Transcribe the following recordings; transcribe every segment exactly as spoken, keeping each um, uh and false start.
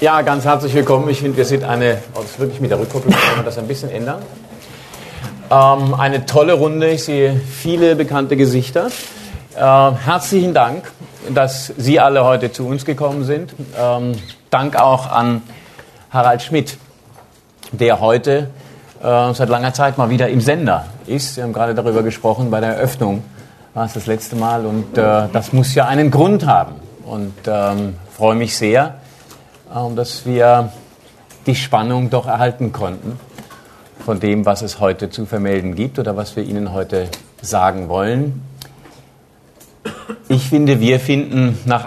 Ja, ganz herzlich willkommen. Ich finde, wir sind eine, oh, das ist wirklich mit der Rückkopplung, kann man das ein bisschen ändern. Ähm, eine tolle Runde, ich sehe viele bekannte Gesichter. Äh, herzlichen Dank, dass Sie alle heute zu uns gekommen sind. Ähm, Dank auch an Harald Schmidt, der heute äh, seit langer Zeit mal wieder im Sender ist. Wir haben gerade darüber gesprochen, bei der Eröffnung war es das letzte Mal und äh, das muss ja einen Grund haben. Und ähm, freue mich sehr, äh, dass wir die Spannung doch erhalten konnten von dem, was es heute zu vermelden gibt oder was wir Ihnen heute sagen wollen. Ich finde, wir finden nach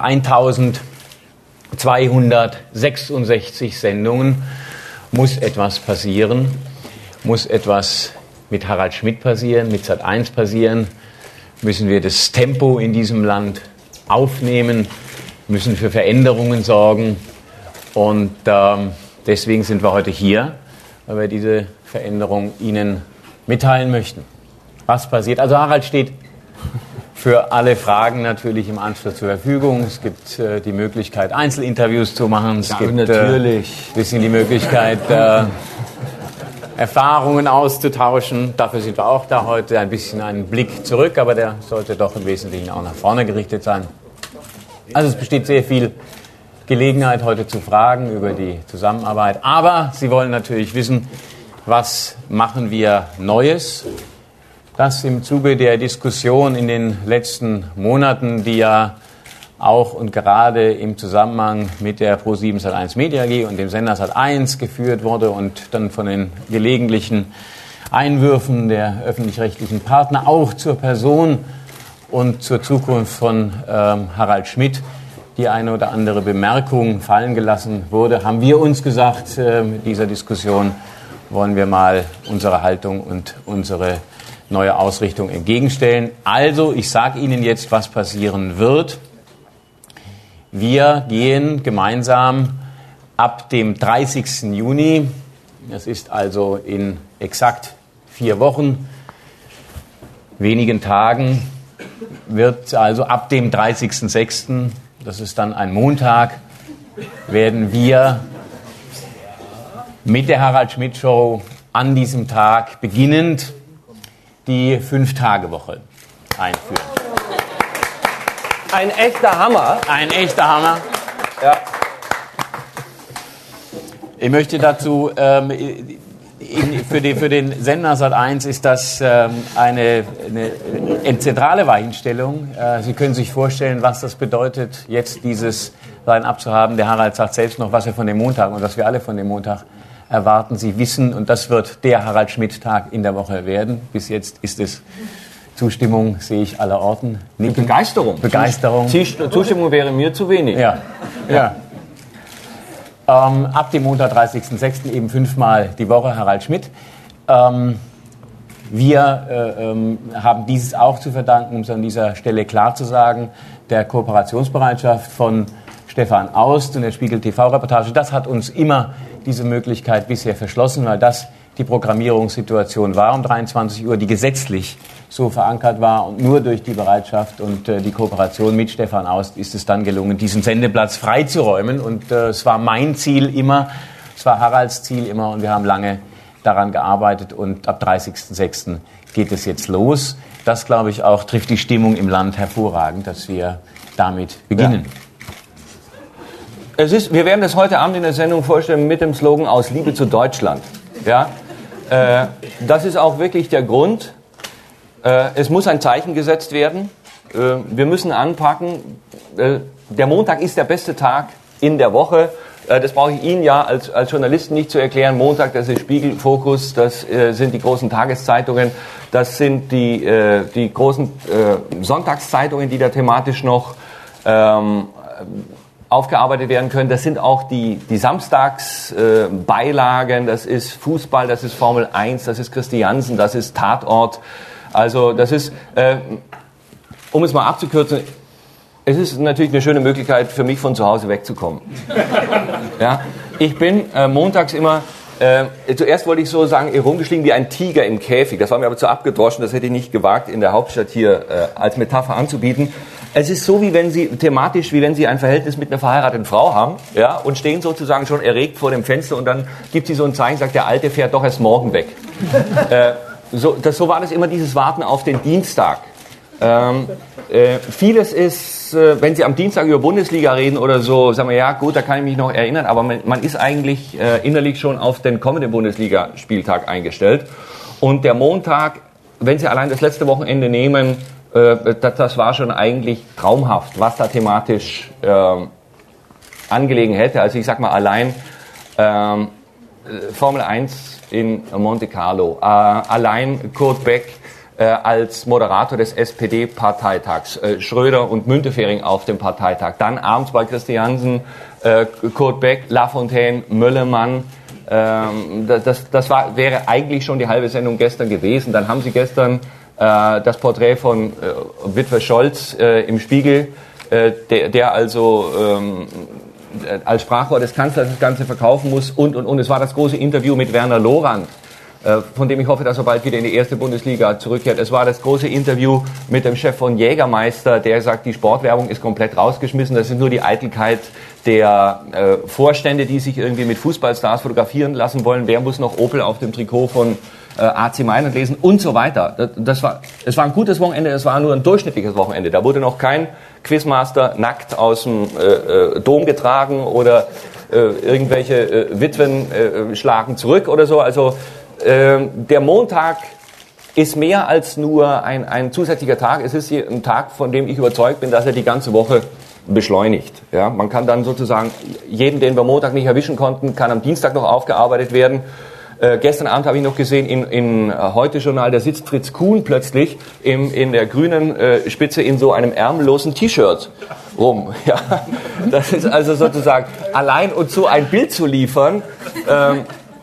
eintausendzweihundertsechsundsechzig Sendungen muss etwas passieren, muss etwas mit Harald Schmidt passieren, mit Sat eins passieren, müssen wir das Tempo in diesem Land aufnehmen, müssen für Veränderungen sorgen und ähm, deswegen sind wir heute hier, weil wir diese Veränderung Ihnen mitteilen möchten. Was passiert? Also Harald steht für alle Fragen natürlich im Anschluss zur Verfügung. Es gibt äh, die Möglichkeit, Einzelinterviews zu machen. Es ja, gibt natürlich. Äh, ein bisschen die Möglichkeit, äh, Erfahrungen auszutauschen. Dafür sind wir auch da heute. Ein bisschen einen Blick zurück, aber der sollte doch im Wesentlichen auch nach vorne gerichtet sein. Also es besteht sehr viel Gelegenheit, heute zu fragen über die Zusammenarbeit. Aber Sie wollen natürlich wissen, was machen wir Neues? Das im Zuge der Diskussion in den letzten Monaten, die ja auch und gerade im Zusammenhang mit der Pro sieben Sat eins Media A G und dem Sender Sat eins geführt wurde und dann von den gelegentlichen Einwürfen der öffentlich-rechtlichen Partner auch zur Person und zur Zukunft von ähm, Harald Schmidt die eine oder andere Bemerkung fallen gelassen wurde, haben wir uns gesagt, äh, mit dieser Diskussion wollen wir mal unsere Haltung und unsere neue Ausrichtung entgegenstellen. Also, ich sage Ihnen jetzt, was passieren wird. Wir gehen gemeinsam ab dem dreißigsten Juni, das ist also in exakt vier Wochen, wenigen Tagen, wird also ab dem dreißigsten sechsten, das ist dann ein Montag, werden wir mit der Harald Schmidt Show an diesem Tag beginnend die Fünf-Tage-Woche einführen. Ein echter Hammer. Ein echter Hammer. Ja. Ich möchte dazu, ähm, in, für, die, für den Sender Sat eins ist das ähm, eine, eine, eine zentrale Weichenstellung. Äh, Sie können sich vorstellen, was das bedeutet, jetzt dieses Line-Up zu haben. Der Harald sagt selbst noch, was er von dem Montag und was wir alle von dem Montag erwarten. Sie wissen, und das wird der Harald Schmidt-Tag in der Woche werden. Bis jetzt ist es Zustimmung, sehe ich aller Orten. Nicken. Begeisterung. Begeisterung. Zustimmung wäre mir zu wenig. Ja. ja. Ähm, ab dem Montag, dreißigsten sechsten eben fünfmal die Woche Harald Schmidt. Ähm, wir äh, ähm, haben dieses auch zu verdanken, um es an dieser Stelle klar zu sagen, der Kooperationsbereitschaft von Stefan Aust und der Spiegel T V-Reportage. Das hat uns immer diese Möglichkeit bisher verschlossen, weil das die Programmierungssituation war um dreiundzwanzig Uhr, die gesetzlich so verankert war. Und nur durch die Bereitschaft und äh, die Kooperation mit Stefan Aust ist es dann gelungen, diesen Sendeplatz freizuräumen. Und äh, es war mein Ziel immer, es war Haralds Ziel immer und wir haben lange daran gearbeitet. Und ab dreißigsten sechsten geht es jetzt los. Das, glaube ich, auch trifft die Stimmung im Land hervorragend, dass wir damit beginnen. Ja. Es ist, wir werden das heute Abend in der Sendung vorstellen mit dem Slogan Aus Liebe zu Deutschland. Ja? Äh, das ist auch wirklich der Grund. Äh, es muss ein Zeichen gesetzt werden. Äh, wir müssen anpacken. Äh, der Montag ist der beste Tag in der Woche. Äh, das brauche ich Ihnen ja als, als Journalisten nicht zu erklären. Montag, das ist Spiegel, Fokus, das äh, sind die großen Tageszeitungen, das sind die, äh, die großen äh, Sonntagszeitungen, die da thematisch noch ähm, aufgearbeitet werden können. Das sind auch die, die Samstagsbeilagen, äh, das ist Fußball, das ist Formel eins, das ist Christiansen, das ist Tatort. Also das ist, äh, um es mal abzukürzen, es ist natürlich eine schöne Möglichkeit für mich von zu Hause wegzukommen. Ja? Ich bin äh, montags immer Äh, zuerst wollte ich so sagen, herumgeschlichen wie ein Tiger im Käfig. Das war mir aber zu abgedroschen, das hätte ich nicht gewagt, in der Hauptstadt hier äh, als Metapher anzubieten. Es ist so, wie wenn Sie, thematisch, wie wenn Sie ein Verhältnis mit einer verheirateten Frau haben, ja, und stehen sozusagen schon erregt vor dem Fenster und dann gibt sie so ein Zeichen, sagt, der Alte fährt doch erst morgen weg. äh, so, das, so war das immer, dieses Warten auf den Dienstag. Ähm, äh, vieles ist, äh, wenn Sie am Dienstag über Bundesliga reden oder so, sagen wir, ja gut, da kann ich mich noch erinnern, aber man, man ist eigentlich äh, innerlich schon auf den kommenden Bundesliga-Spieltag eingestellt. Und der Montag, wenn Sie allein das letzte Wochenende nehmen, äh, das, das war schon eigentlich traumhaft, was da thematisch äh, angelegen hätte. Also ich sag mal allein ähm, Formel eins in Monte Carlo, äh, allein Kurt Beck Äh, als Moderator des S P D-Parteitags, äh, Schröder und Müntefering auf dem Parteitag, dann abends bei Christiansen, äh, Kurt Beck, Lafontaine, Möllemann, ähm, das, das war, wäre eigentlich schon die halbe Sendung gestern gewesen. Dann haben Sie gestern äh, das Porträt von äh, Witwer Scholz äh, im Spiegel, äh, der, der also ähm, als Sprachrohr des Kanzlers das Ganze verkaufen muss und, und, und. Es war das große Interview mit Werner Lorand, von dem ich hoffe, dass er bald wieder in die erste Bundesliga zurückkehrt. Es war das große Interview mit dem Chef von Jägermeister, der sagt, die Sportwerbung ist komplett rausgeschmissen. Das ist nur die Eitelkeit der äh, Vorstände, die sich irgendwie mit Fußballstars fotografieren lassen wollen. Wer muss noch Opel auf dem Trikot von äh, A C Mailand lesen und so weiter. Das, das war, es war ein gutes Wochenende, es war nur ein durchschnittliches Wochenende. Da wurde noch kein Quizmaster nackt aus dem äh, äh, Dom getragen oder äh, irgendwelche äh, Witwen äh, schlagen zurück oder so. Also der Montag ist mehr als nur ein, ein zusätzlicher Tag. Es ist ein Tag, von dem ich überzeugt bin, dass er die ganze Woche beschleunigt. Ja, man kann dann sozusagen jeden, den wir Montag nicht erwischen konnten, kann am Dienstag noch aufgearbeitet werden. Äh, gestern Abend habe ich noch gesehen, in, in Heute-Journal, da sitzt Fritz Kuhn plötzlich im, in der grünen äh, Spitze in so einem ärmellosen T-Shirt rum. Ja, das ist also sozusagen allein und so ein Bild zu liefern, ähm,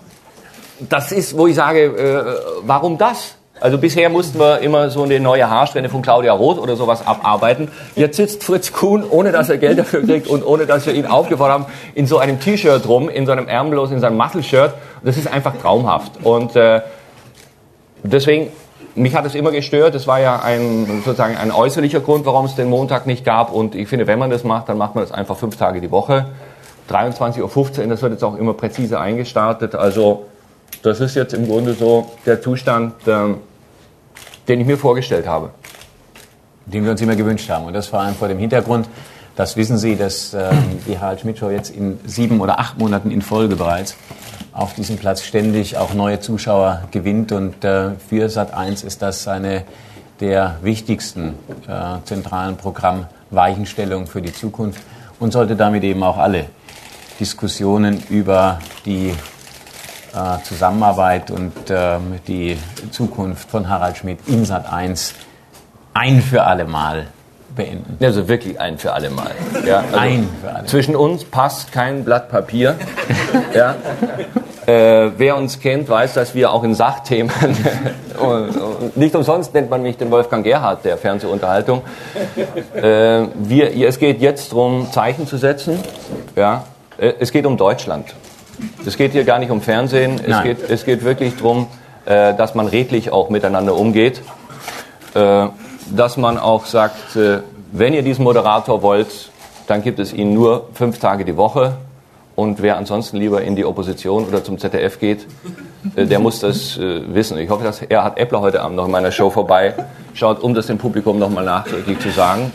das ist, wo ich sage, äh, warum das? Also bisher mussten wir immer so eine neue Haarsträhne von Claudia Roth oder sowas abarbeiten. Jetzt sitzt Fritz Kuhn, ohne dass er Geld dafür kriegt und ohne dass wir ihn aufgefordert haben, in so einem T-Shirt rum, in so einem ärmellosen, in seinem Muscle-Shirt. Das ist einfach traumhaft. Und äh, deswegen, mich hat es immer gestört. Das war ja ein, sozusagen ein äußerlicher Grund, warum es den Montag nicht gab. Und ich finde, wenn man das macht, dann macht man das einfach fünf Tage die Woche. dreiundzwanzig Uhr fünfzehn, das wird jetzt auch immer präzise eingestartet. Also das ist jetzt im Grunde so der Zustand, ähm, den ich mir vorgestellt habe. Den wir uns immer gewünscht haben. Und das vor allem vor dem Hintergrund, das wissen Sie, dass ähm, die Harald Schmidt Show jetzt in sieben oder acht Monaten in Folge bereits auf diesem Platz ständig auch neue Zuschauer gewinnt. Und äh, für Sat eins ist das eine der wichtigsten äh, zentralen Programmweichenstellungen für die Zukunft und sollte damit eben auch alle Diskussionen über die Zusammenarbeit und ähm, die Zukunft von Harald Schmidt in Sat eins ein für alle Mal beenden. Also wirklich ein für alle Mal. Ja, also ein für alle. Zwischen uns passt kein Blatt Papier. Ja. Äh, wer uns kennt, weiß, dass wir auch in Sachthemen, und, und nicht umsonst nennt man mich den Wolfgang Gerhardt der Fernsehunterhaltung. Äh, wir, es geht jetzt darum, Zeichen zu setzen. Ja. Äh, es geht um Deutschland. Es geht hier gar nicht um Fernsehen, es geht, es geht wirklich darum, äh, dass man redlich auch miteinander umgeht, äh, dass man auch sagt, äh, wenn ihr diesen Moderator wollt, dann gibt es ihn nur fünf Tage die Woche und wer ansonsten lieber in die Opposition oder zum Z D F geht, äh, der muss das äh, wissen. Ich hoffe, dass Erhard Eppler heute Abend noch in meiner Show vorbeischaut, um das dem Publikum nochmal nachträglich zu sagen.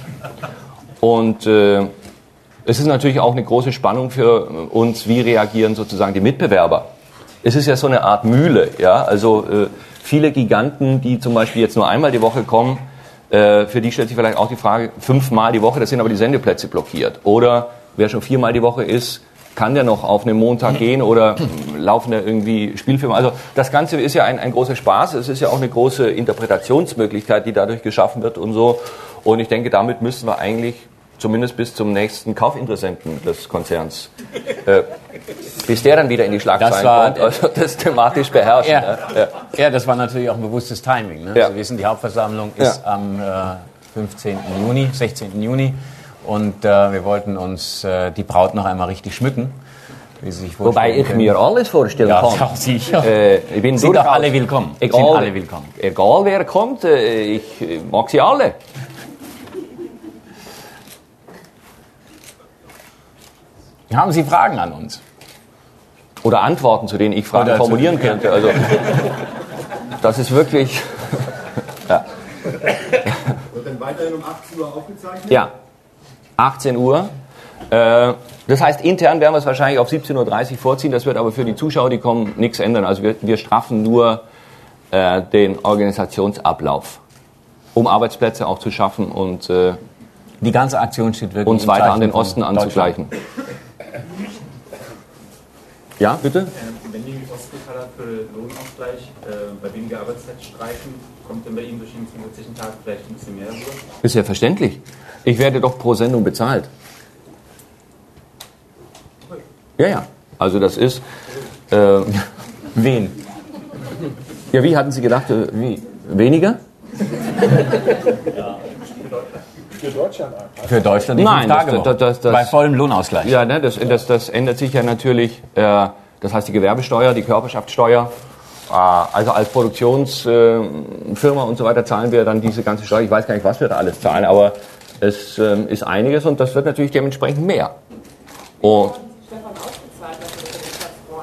Und äh, es ist natürlich auch eine große Spannung für uns, wie reagieren sozusagen die Mitbewerber. Es ist ja so eine Art Mühle, ja, also äh, viele Giganten, die zum Beispiel jetzt nur einmal die Woche kommen, äh, für die stellt sich vielleicht auch die Frage, fünfmal die Woche, das sind aber die Sendeplätze blockiert. Oder wer schon viermal die Woche ist, kann der noch auf einen Montag gehen oder laufen da irgendwie Spielfilme? Also das Ganze ist ja ein, ein großer Spaß, es ist ja auch eine große Interpretationsmöglichkeit, die dadurch geschaffen wird und so. Und ich denke, damit müssen wir eigentlich zumindest bis zum nächsten Kaufinteressenten des Konzerns, äh, bis der dann wieder in die Schlagzeilen kommt, also das thematisch beherrschen. Ja, ja. ja, das war natürlich auch ein bewusstes Timing. Ne? Ja. Sie wissen, die Hauptversammlung ist ja. am äh, fünfzehnten Juni, sechzehnten Juni und äh, wir wollten uns äh, die Braut noch einmal richtig schmücken. wie Sie sich Wobei ich können. mir alles vorstellen Ja, kann. ja, sicher. Äh, ich bin Sind doch durchaus- alle willkommen. Egal, Sind alle willkommen. Egal wer kommt, äh, ich äh, mag sie alle. Haben Sie Fragen an uns? Oder Antworten, zu denen ich Fragen Oder zu- formulieren könnte. Also, das ist wirklich... ja. Wird dann weiterhin um achtzehn Uhr aufgezeichnet? ja, achtzehn Uhr. Äh, das heißt, intern werden wir es wahrscheinlich auf siebzehn Uhr dreißig vorziehen. Das wird aber für die Zuschauer, die kommen, nichts ändern. Also wir, wir straffen nur äh, den Organisationsablauf, um Arbeitsplätze auch zu schaffen und äh, Die ganze Aktion steht wirklich uns im weiter Zeichen an den von Osten Deutschland. anzugleichen. Ja, bitte? Wenn die Ostblockade für Lohnausgleich äh, bei weniger Arbeitszeit streichen, kommt dann bei Ihnen durch den fünfzigsten Tag vielleicht ein bisschen mehr rüber? Ist ja verständlich. Ich werde doch pro Sendung bezahlt. Ja, ja. Also das ist... Äh, Wen? ja, wie hatten Sie gedacht? Äh, wie? Weniger? Für Deutschland einfach. Für Deutschland die Nein, das- Fünf-Tage-Woche. das- das- das- Bei vollem Lohnausgleich. Ja, ne, das, das, das ändert sich ja natürlich. Äh, das heißt die Gewerbesteuer, die Körperschaftssteuer. Äh, also als Produktionsfirma und so weiter zahlen wir dann diese ganze Steuer. Ich weiß gar nicht, was wir da alles zahlen, aber es ähm, ist einiges und das wird natürlich dementsprechend mehr. Und Stefan ausgezahlt, dass er das Platz freuen.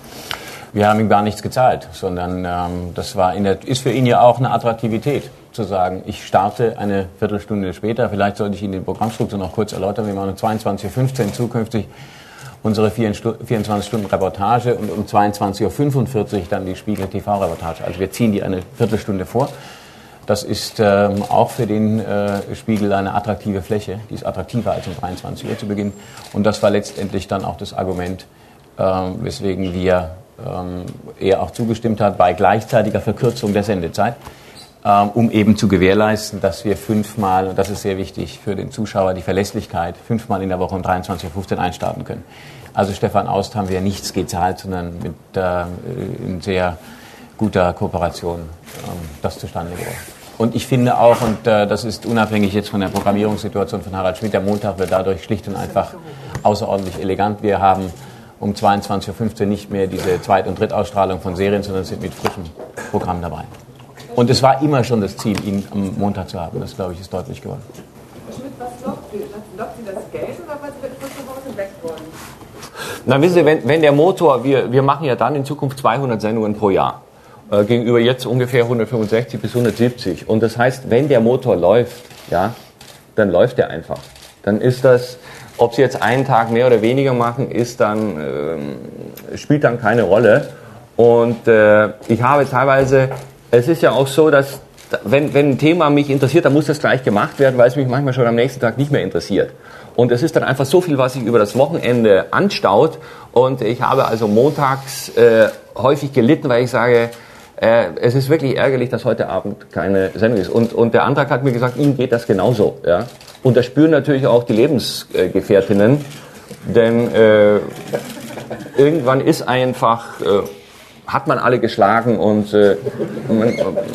Wir haben ihm gar nichts gezahlt, sondern ähm, das war in der, ist für ihn ja auch eine Attraktivität, zu sagen, ich starte eine Viertelstunde später. Vielleicht sollte ich Ihnen die Programmstruktur noch kurz erläutern. Wir machen um zweiundzwanzig Uhr fünfzehn zukünftig unsere vierundzwanzig Stunden Reportage und um zweiundzwanzig Uhr fünfundvierzig dann die Spiegel T V-Reportage. Also wir ziehen die eine Viertelstunde vor. Das ist ähm, auch für den äh, Spiegel eine attraktive Fläche. Die ist attraktiver als um dreiundzwanzig Uhr zu Beginn. Und das war letztendlich dann auch das Argument, ähm, weswegen wir ähm, er auch zugestimmt hat bei gleichzeitiger Verkürzung der Sendezeit, ähm, um eben zu gewährleisten, dass wir fünfmal, und das ist sehr wichtig für den Zuschauer, die Verlässlichkeit, fünfmal in der Woche um dreiundzwanzig Uhr fünfzehn einstarten können. Also Stefan Aust haben wir nichts gezahlt, sondern mit äh, in sehr guter Kooperation ähm, das zustande gebracht. Und ich finde auch, und äh, das ist unabhängig jetzt von der Programmierungssituation von Harald Schmidt, der Montag wird dadurch schlicht und einfach außerordentlich elegant. Wir haben um zweiundzwanzig Uhr fünfzehn nicht mehr diese Zweit- und Drittausstrahlung von Serien, sondern sind mit frischem Programm dabei. Und es war immer schon das Ziel, ihn am Montag zu haben. Das, glaube ich, ist deutlich geworden. Schmidt, was lockt Sie? Lockt Sie das Geld oder weil Sie frisch zu Hause weg wollen? na, wissen Sie, wenn, wenn der Motor, wir, wir machen ja dann in Zukunft zweihundert Sendungen pro Jahr. Äh, gegenüber jetzt ungefähr hundertfünfundsechzig bis hundertsiebzig. Und das heißt, wenn der Motor läuft, ja, dann läuft er einfach. Dann ist das, ob Sie jetzt einen Tag mehr oder weniger machen, ist dann, äh, spielt dann keine Rolle. Und äh, ich habe teilweise, es ist ja auch so, dass wenn, wenn ein Thema mich interessiert, dann muss das gleich gemacht werden, weil es mich manchmal schon am nächsten Tag nicht mehr interessiert. Und es ist dann einfach so viel, was sich über das Wochenende anstaut. Und ich habe also montags äh, häufig gelitten, weil ich sage, äh, es ist wirklich ärgerlich, dass heute Abend keine Sendung ist. Und, und der Antrag hat mir gesagt, Ihnen geht das genauso. Ja? Und das spüren natürlich auch die Lebensgefährtinnen. Denn äh, irgendwann ist einfach... Äh, hat man alle geschlagen und äh, man,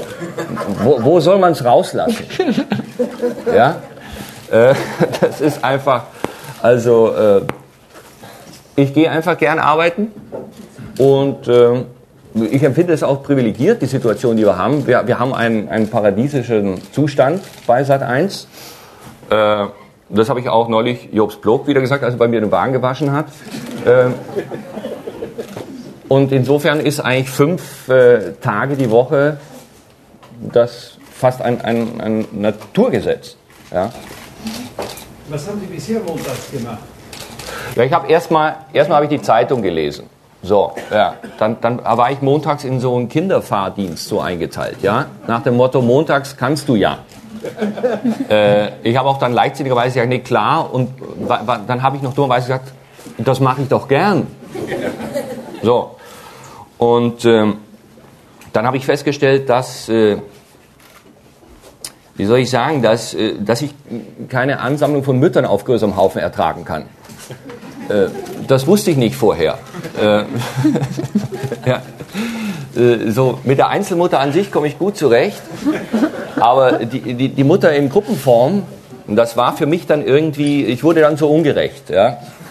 wo, wo soll man es rauslassen? Ja, äh, das ist einfach, also äh, ich gehe einfach gern arbeiten und äh, ich empfinde es auch privilegiert, die Situation, die wir haben. Wir, wir haben einen, einen paradiesischen Zustand bei Sat eins. Äh, das habe ich auch neulich Jobst Blog wieder gesagt, als er bei mir den Wagen gewaschen hat. Äh, Und insofern ist eigentlich fünf äh, Tage die Woche das fast ein, ein, ein Naturgesetz. Ja. Was haben Sie bisher montags gemacht? Ja, ich habe erstmal erstmal habe ich die Zeitung gelesen. So, ja, dann, dann war ich montags in so einen Kinderfahrdienst so eingeteilt, ja, nach dem Motto montags kannst du ja. äh, ich habe auch dann leichtsinnigerweise gesagt, nee, klar, und wa, wa, dann habe ich noch dummerweise gesagt, das mache ich doch gern. So. Und ähm, dann habe ich festgestellt, dass, äh, wie soll ich sagen, dass, äh, dass ich keine Ansammlung von Müttern auf größerem Haufen ertragen kann. Äh, das wusste ich nicht vorher. Äh, ja. äh, so, mit der Einzelmutter an sich komme ich gut zurecht, aber die, die, die Mutter in Gruppenform, das war für mich dann irgendwie, ich wurde dann so ungerecht. Ja.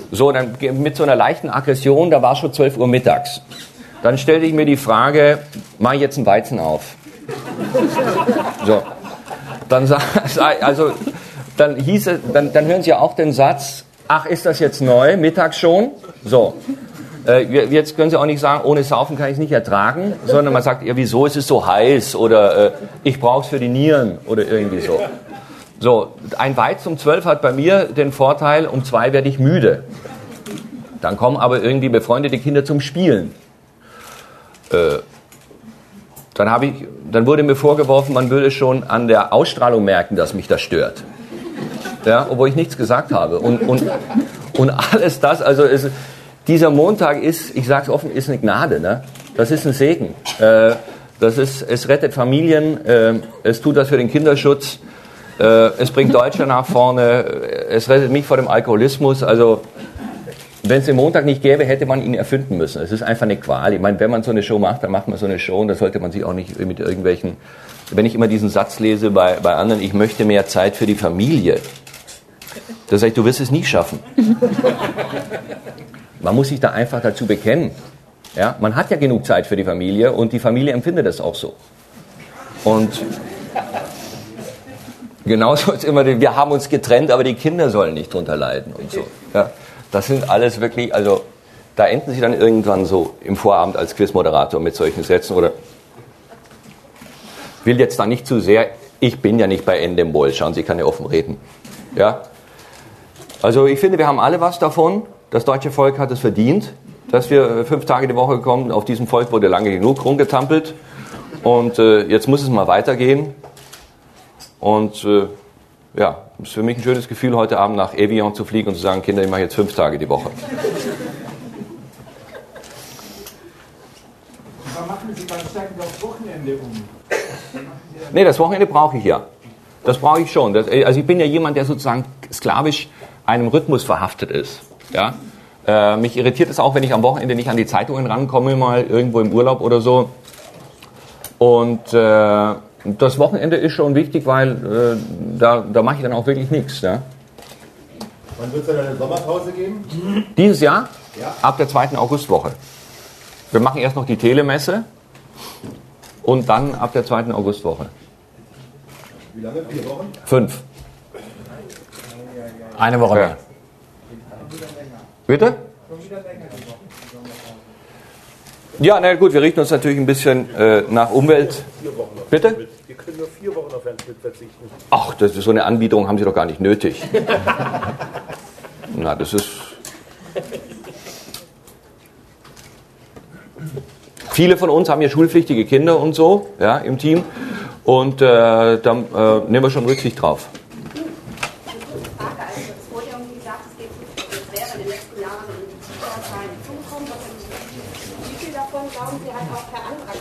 So, dann mit so einer leichten Aggression, da war schon zwölf Uhr mittags. Dann stellte ich mir die Frage, mach ich jetzt einen Weizen auf? So. Dann, also, dann hieß es, dann, dann hören Sie auch den Satz, ach, ist das jetzt neu, mittags schon? So. Äh, jetzt können Sie auch nicht sagen, ohne Saufen kann ich es nicht ertragen, sondern man sagt, ja, wieso ist es so heiß? Oder äh, ich brauche es für die Nieren oder irgendwie so. So, ein Weizen um zwölf hat bei mir den Vorteil, um zwei werde ich müde. Dann kommen aber irgendwie befreundete Kinder zum Spielen. Äh, dann, habe ich, dann wurde mir vorgeworfen, man würde schon an der Ausstrahlung merken, dass mich das stört. Ja, obwohl ich nichts gesagt habe. Und, und, und alles das, also es, dieser Montag ist, ich sage es offen, ist eine Gnade. Ne? Das ist ein Segen. Äh, das ist, es rettet Familien, äh, es tut das für den Kinderschutz, äh, es bringt Deutschland nach vorne, es rettet mich vor dem Alkoholismus. Also wenn es den Montag nicht gäbe, hätte man ihn erfinden müssen. Es ist einfach eine Qual. Ich meine, wenn man so eine Show macht, dann macht man so eine Show und da sollte man sich auch nicht mit irgendwelchen... Wenn ich immer diesen Satz lese bei, bei anderen, ich möchte mehr Zeit für die Familie, da sage ich, du wirst es nie schaffen. Man muss sich da einfach dazu bekennen. Ja? Man hat ja genug Zeit für die Familie und die Familie empfindet das auch so. Und genauso ist immer, wir haben uns getrennt, aber die Kinder sollen nicht drunter leiden und so. Ja? Das sind alles wirklich, also da enden sie dann irgendwann so im Vorabend als Quizmoderator mit solchen Sätzen oder will jetzt da nicht zu sehr, ich bin ja nicht bei Endemol, schauen Sie, ich kann ja offen reden. Ja? Also ich finde, wir haben alle was davon, das deutsche Volk hat es verdient, dass wir fünf Tage die Woche kommen, auf diesem Volk wurde lange genug rumgetampelt und äh, jetzt muss es mal weitergehen und äh, ja, es ist für mich ein schönes Gefühl, heute Abend nach Evian zu fliegen und zu sagen, Kinder, ich mache jetzt fünf Tage die Woche. Was machen Sie dann sagen, das Wochenende um? Nee, das Wochenende brauche ich ja. Das brauche ich schon. Das, also ich bin ja jemand, der sozusagen sklavisch einem Rhythmus verhaftet ist. Ja? Äh, mich irritiert es auch, wenn ich am Wochenende nicht an die Zeitungen rankomme, mal irgendwo im Urlaub oder so. Und äh, das Wochenende ist schon wichtig, weil äh, da, da mache ich dann auch wirklich nichts. Ja? Wann wird es dann eine Sommerpause geben? Dieses Jahr? Ja. Ab der zweiten Augustwoche. Wir machen erst noch die Telemesse und dann ab der zweiten Augustwoche. Wie lange? Vier Wochen? Fünf. Eine Woche mehr. Bitte? Ja, na gut, wir richten uns natürlich ein bisschen äh, nach Umwelt. Bitte? Wir können nur vier Wochen auf Herrn Schmidt verzichten. Ach, das ist so eine Anbietung, haben Sie doch gar nicht nötig. Na, das ist... Viele von uns haben ja schulpflichtige Kinder und so, ja, im Team. Und äh, da äh, nehmen wir schon Rücksicht drauf. Frage, also es wurde ja irgendwie gesagt, es geht es wäre in den letzten Jahren in die Kita-Zahlen zugekommen. Wie viel davon, glauben Sie, hat auch Herr Andrak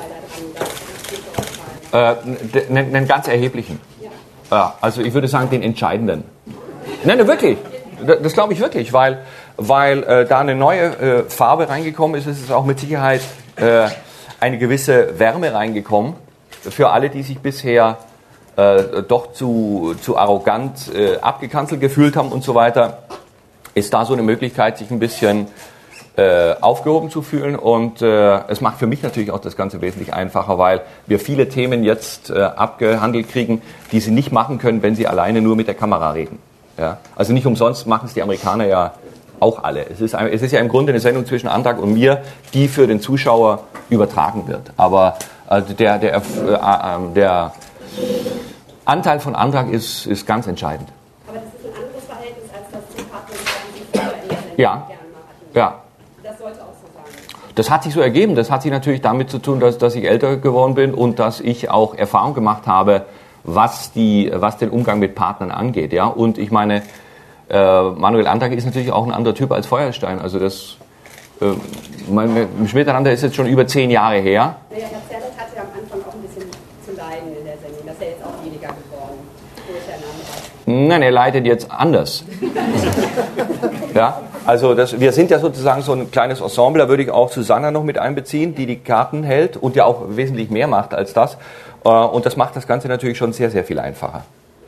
einen Anteil daran, dass die Äh, einen, einen ganz erheblichen. Ja. Ja, also ich würde sagen, den entscheidenden. Nein, ne, wirklich. Das, das glaube ich wirklich, weil, weil äh, da eine neue äh, Farbe reingekommen ist, ist es auch mit Sicherheit äh, eine gewisse Wärme reingekommen. Für alle, die sich bisher äh, doch zu, zu arrogant äh, abgekanzelt gefühlt haben und so weiter, ist da so eine Möglichkeit, sich ein bisschen äh, aufgehoben zu fühlen. Und äh, es macht für mich natürlich auch das Ganze wesentlich einfacher, weil wir viele Themen jetzt äh, abgehandelt kriegen, die sie nicht machen können, wenn sie alleine nur mit der Kamera reden. Ja? Also nicht umsonst machen es die Amerikaner ja auch alle. Es ist, es ist ja im Grunde eine Sendung zwischen Andrak und mir, die für den Zuschauer übertragen wird. Aber also der, der, äh, äh, der Anteil von Andrak ist, ist ganz entscheidend. Aber das ist ein anderes Verhältnis als das zu Partnern, die Sie früher in der Sendung Ja. gerne mal hatten. Ja. Das sollte auch so sein. Das hat sich so ergeben. Das hat sich natürlich damit zu tun, dass, dass ich älter geworden bin und dass ich auch Erfahrung gemacht habe, was, die, was den Umgang mit Partnern angeht. Ja? Und ich meine, äh, Manuel Andrak ist natürlich auch ein anderer Typ als Feuerstein. Also das äh, mein, Miteinander ist jetzt schon über zehn Jahre her. Naja, Herr Zerlett hatte ja am Anfang auch ein bisschen zu leiden in der Sendung. Das ist ja jetzt auch weniger geworden durch Herrn Andrak. Nein, er leidet jetzt anders. Ja, also das, wir sind ja sozusagen so ein kleines Ensemble, da würde ich auch Susanna noch mit einbeziehen, die die Karten hält und ja auch wesentlich mehr macht als das. Und das macht das Ganze natürlich schon sehr, sehr viel einfacher.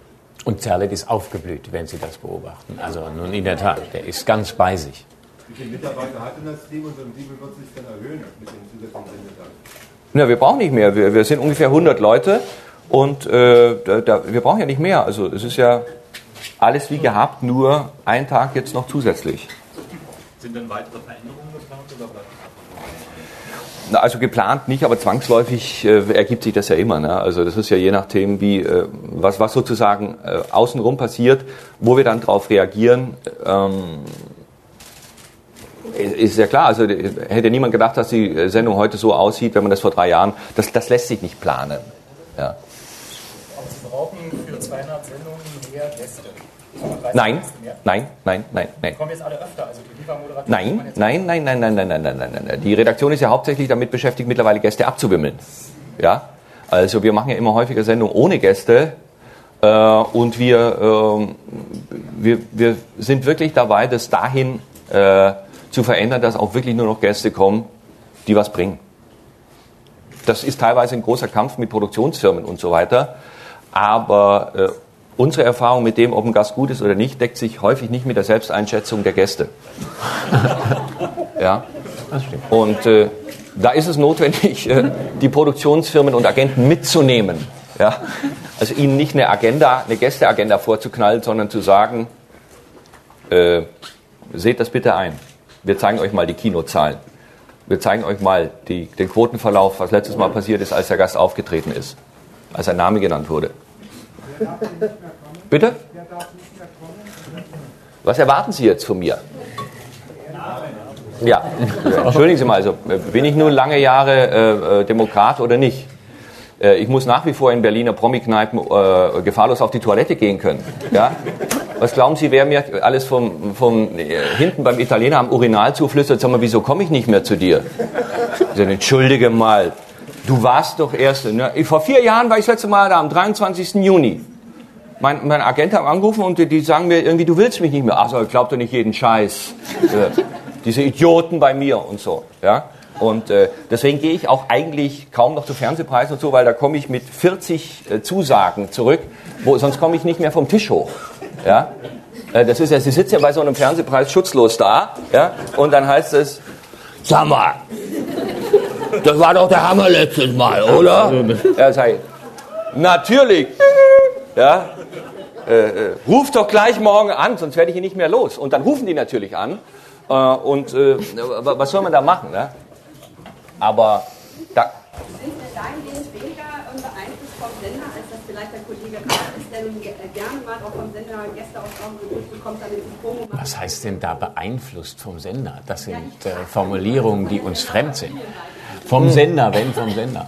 Und Zerlett ist aufgeblüht, wenn Sie das beobachten. Also nun in der Tat, der ist ganz bei sich. Wie viele Mitarbeiter hat denn das Team und wie viel wird sich dann erhöhen mit den zusätzlichen Sendetagen? Na, wir brauchen nicht mehr. Wir, wir sind ungefähr hundert Leute und äh, da, da, wir brauchen ja nicht mehr. Also es ist ja alles wie gehabt, nur ein Tag jetzt noch zusätzlich. Sind denn weitere Veränderungen geplant oder bleibt Na, also geplant nicht, aber zwangsläufig äh, ergibt sich das ja immer. Ne? Also das ist ja je nachdem, wie äh, was, was sozusagen äh, außenrum passiert, wo wir dann darauf reagieren. Ähm, ist ja klar, also hätte niemand gedacht, dass die Sendung heute so aussieht, wenn man das vor drei Jahren, das, das lässt sich nicht planen. Ja. Aber Sie brauchen für zweihundert Sendungen mehr Gäste. Nein, nein, nein, nein, nein. Kommen jetzt alle öfter, also die Liefermoderatoren. Nein, nein, nein, nein, nein, nein, nein, nein, nein, nein. Die Redaktion ist ja hauptsächlich damit beschäftigt, mittlerweile Gäste abzuwimmeln. Ja, also wir machen ja immer häufiger Sendungen ohne Gäste äh, und wir, äh, wir, wir sind wirklich dabei, das dahin äh, zu verändern, dass auch wirklich nur noch Gäste kommen, die was bringen. Das ist teilweise ein großer Kampf mit Produktionsfirmen und so weiter, aber äh, unsere Erfahrung mit dem, ob ein Gast gut ist oder nicht, deckt sich häufig nicht mit der Selbsteinschätzung der Gäste. Ja? Und äh, da ist es notwendig, äh, die Produktionsfirmen und Agenten mitzunehmen. Ja? Also ihnen nicht eine Agenda, eine Gästeagenda vorzuknallen, sondern zu sagen, äh, seht das bitte ein. Wir zeigen euch mal die Kinozahlen. Wir zeigen euch mal die, den Quotenverlauf, was letztes Mal passiert ist, als der Gast aufgetreten ist, als ein Name genannt wurde. Bitte? Was erwarten Sie jetzt von mir? Ja, entschuldigen Sie mal, also bin ich nun lange Jahre äh, Demokrat oder nicht? Äh, ich muss nach wie vor in Berliner Promi-Kneipen äh, gefahrlos auf die Toilette gehen können. Ja? Was glauben Sie, wer mir alles vom, vom äh, hinten beim Italiener am Urinal zuflüstert? Sag mal, wieso komme ich nicht mehr zu dir? Ich sage, entschuldige mal, du warst doch erst, ne? Vor vier Jahren war ich das letzte Mal da, am dreiundzwanzigsten Juni. Mein, mein Agent hat angerufen und die, die sagen mir irgendwie, du willst mich nicht mehr. Ach so, ich glaub doch nicht jeden Scheiß. äh, diese Idioten bei mir und so. Ja? Und äh, deswegen gehe ich auch eigentlich kaum noch zu Fernsehpreisen und so, weil da komme ich mit vierzig äh, Zusagen zurück, wo, sonst komme ich nicht mehr vom Tisch hoch. Ja? Äh, das ist ja, Sie sitzen ja bei so einem Fernsehpreis schutzlos da, ja? Und dann heißt es, sag mal, das war doch der Hammer letztes Mal, oder? Ja, sag ich, natürlich. Ja? Äh, äh, ruf doch gleich morgen an, sonst werde ich ihn nicht mehr los. Und dann rufen die natürlich an. Äh, und äh, was soll man da machen? Ne? Aber da... Sind wir dahingehend weniger beeinflusst vom Sender, als das vielleicht der Kollege Rath ist, der nun gerne mal auch vom Sender Gäste aufbauen bekommt, damit die Promo macht? Was heißt denn da beeinflusst vom Sender? Das sind äh, Formulierungen, die uns fremd sind. Vom Sender, wenn vom Sender.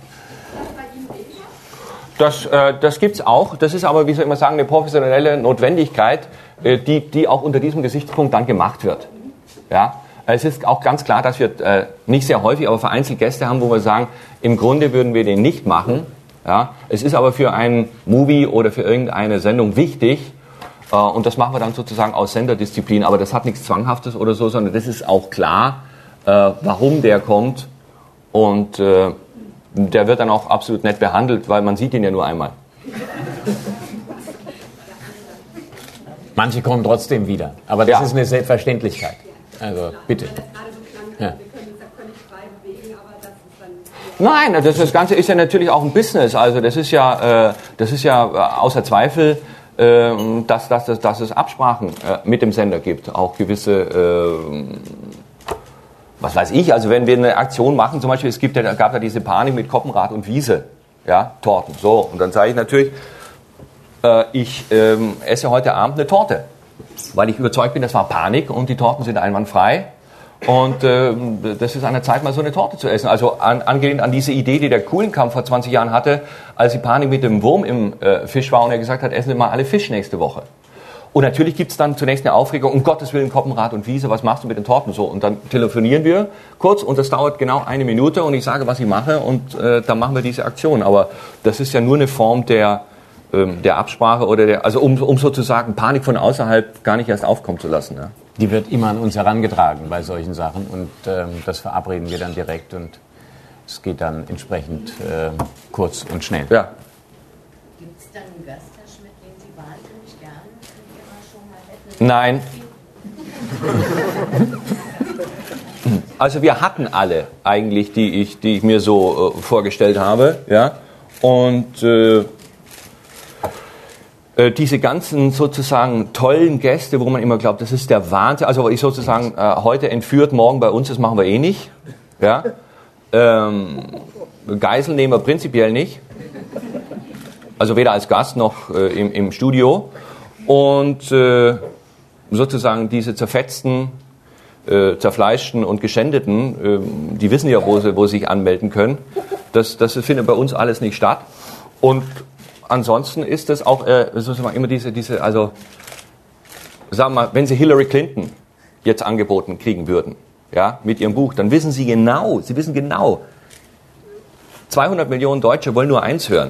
Das, äh, das gibt es auch. Das ist aber, wie soll ich mal sagen, eine professionelle Notwendigkeit, äh, die, die auch unter diesem Gesichtspunkt dann gemacht wird. Ja? Es ist auch ganz klar, dass wir äh, nicht sehr häufig, aber vereinzelt Gäste haben, wo wir sagen, im Grunde würden wir den nicht machen. Ja? Es ist aber für einen Movie oder für irgendeine Sendung wichtig. Äh, und das machen wir dann sozusagen aus Senderdisziplin. Aber das hat nichts Zwanghaftes oder so, sondern das ist auch klar, äh, warum der kommt. Und äh, der wird dann auch absolut nett behandelt, weil man sieht ihn ja nur einmal. Manche kommen trotzdem wieder, aber das Ja. ist eine Selbstverständlichkeit. Also bitte. Ja. Nein, das, das Ganze ist ja natürlich auch ein Business. Also das ist ja, äh, das ist ja äh, außer Zweifel, äh, dass, dass, dass, dass es Absprachen äh, mit dem Sender gibt. Auch gewisse, äh, was weiß ich, also wenn wir eine Aktion machen, zum Beispiel, es gibt ja, gab ja diese Panik mit Koppenrad und Wiese, ja, Torten. So, und dann sage ich natürlich, äh, ich äh, esse heute Abend eine Torte, weil ich überzeugt bin, das war Panik und die Torten sind einwandfrei. Und äh, das ist an der Zeit, mal so eine Torte zu essen. Also an, angelehnt an diese Idee, die der Kuhlenkampf vor zwanzig Jahren hatte, als die Panik mit dem Wurm im äh, Fisch war und er gesagt hat, essen wir mal alle Fisch nächste Woche. Und natürlich gibt es dann zunächst eine Aufregung, um Gottes Willen, Koppenrad und Wiese, was machst du mit den Torten so? Und dann telefonieren wir kurz und das dauert genau eine Minute und ich sage, was ich mache und äh, dann machen wir diese Aktion. Aber das ist ja nur eine Form der, ähm, der Absprache oder der, also um, um sozusagen Panik von außerhalb gar nicht erst aufkommen zu lassen. Ja. Die wird immer an uns herangetragen bei solchen Sachen und ähm, das verabreden wir dann direkt und es geht dann entsprechend äh, kurz und schnell. Ja. Gibt es dann einen Gast, Herr Schmidt, den Sie wahnsinnig Nein. Also wir hatten alle eigentlich, die ich, die ich mir so äh, vorgestellt habe, ja. Und äh, äh, diese ganzen sozusagen tollen Gäste, wo man immer glaubt, das ist der Wahnsinn. Also ich sozusagen äh, heute entführt, morgen bei uns, das machen wir eh nicht, ja. Ähm, Geiseln nehmen wir prinzipiell nicht. Also weder als Gast noch äh, im, im Studio. Und äh, sozusagen diese zerfetzten, äh, zerfleischten und geschändeten, äh, die wissen ja, wo sie, wo sie sich anmelden können. Das, das findet bei uns alles nicht statt. Und ansonsten ist das auch äh, sozusagen immer diese, diese, also sagen wir mal, wenn Sie Hillary Clinton jetzt angeboten kriegen würden, ja, mit ihrem Buch, dann wissen Sie genau, Sie wissen genau, zweihundert Millionen Deutsche wollen nur eins hören.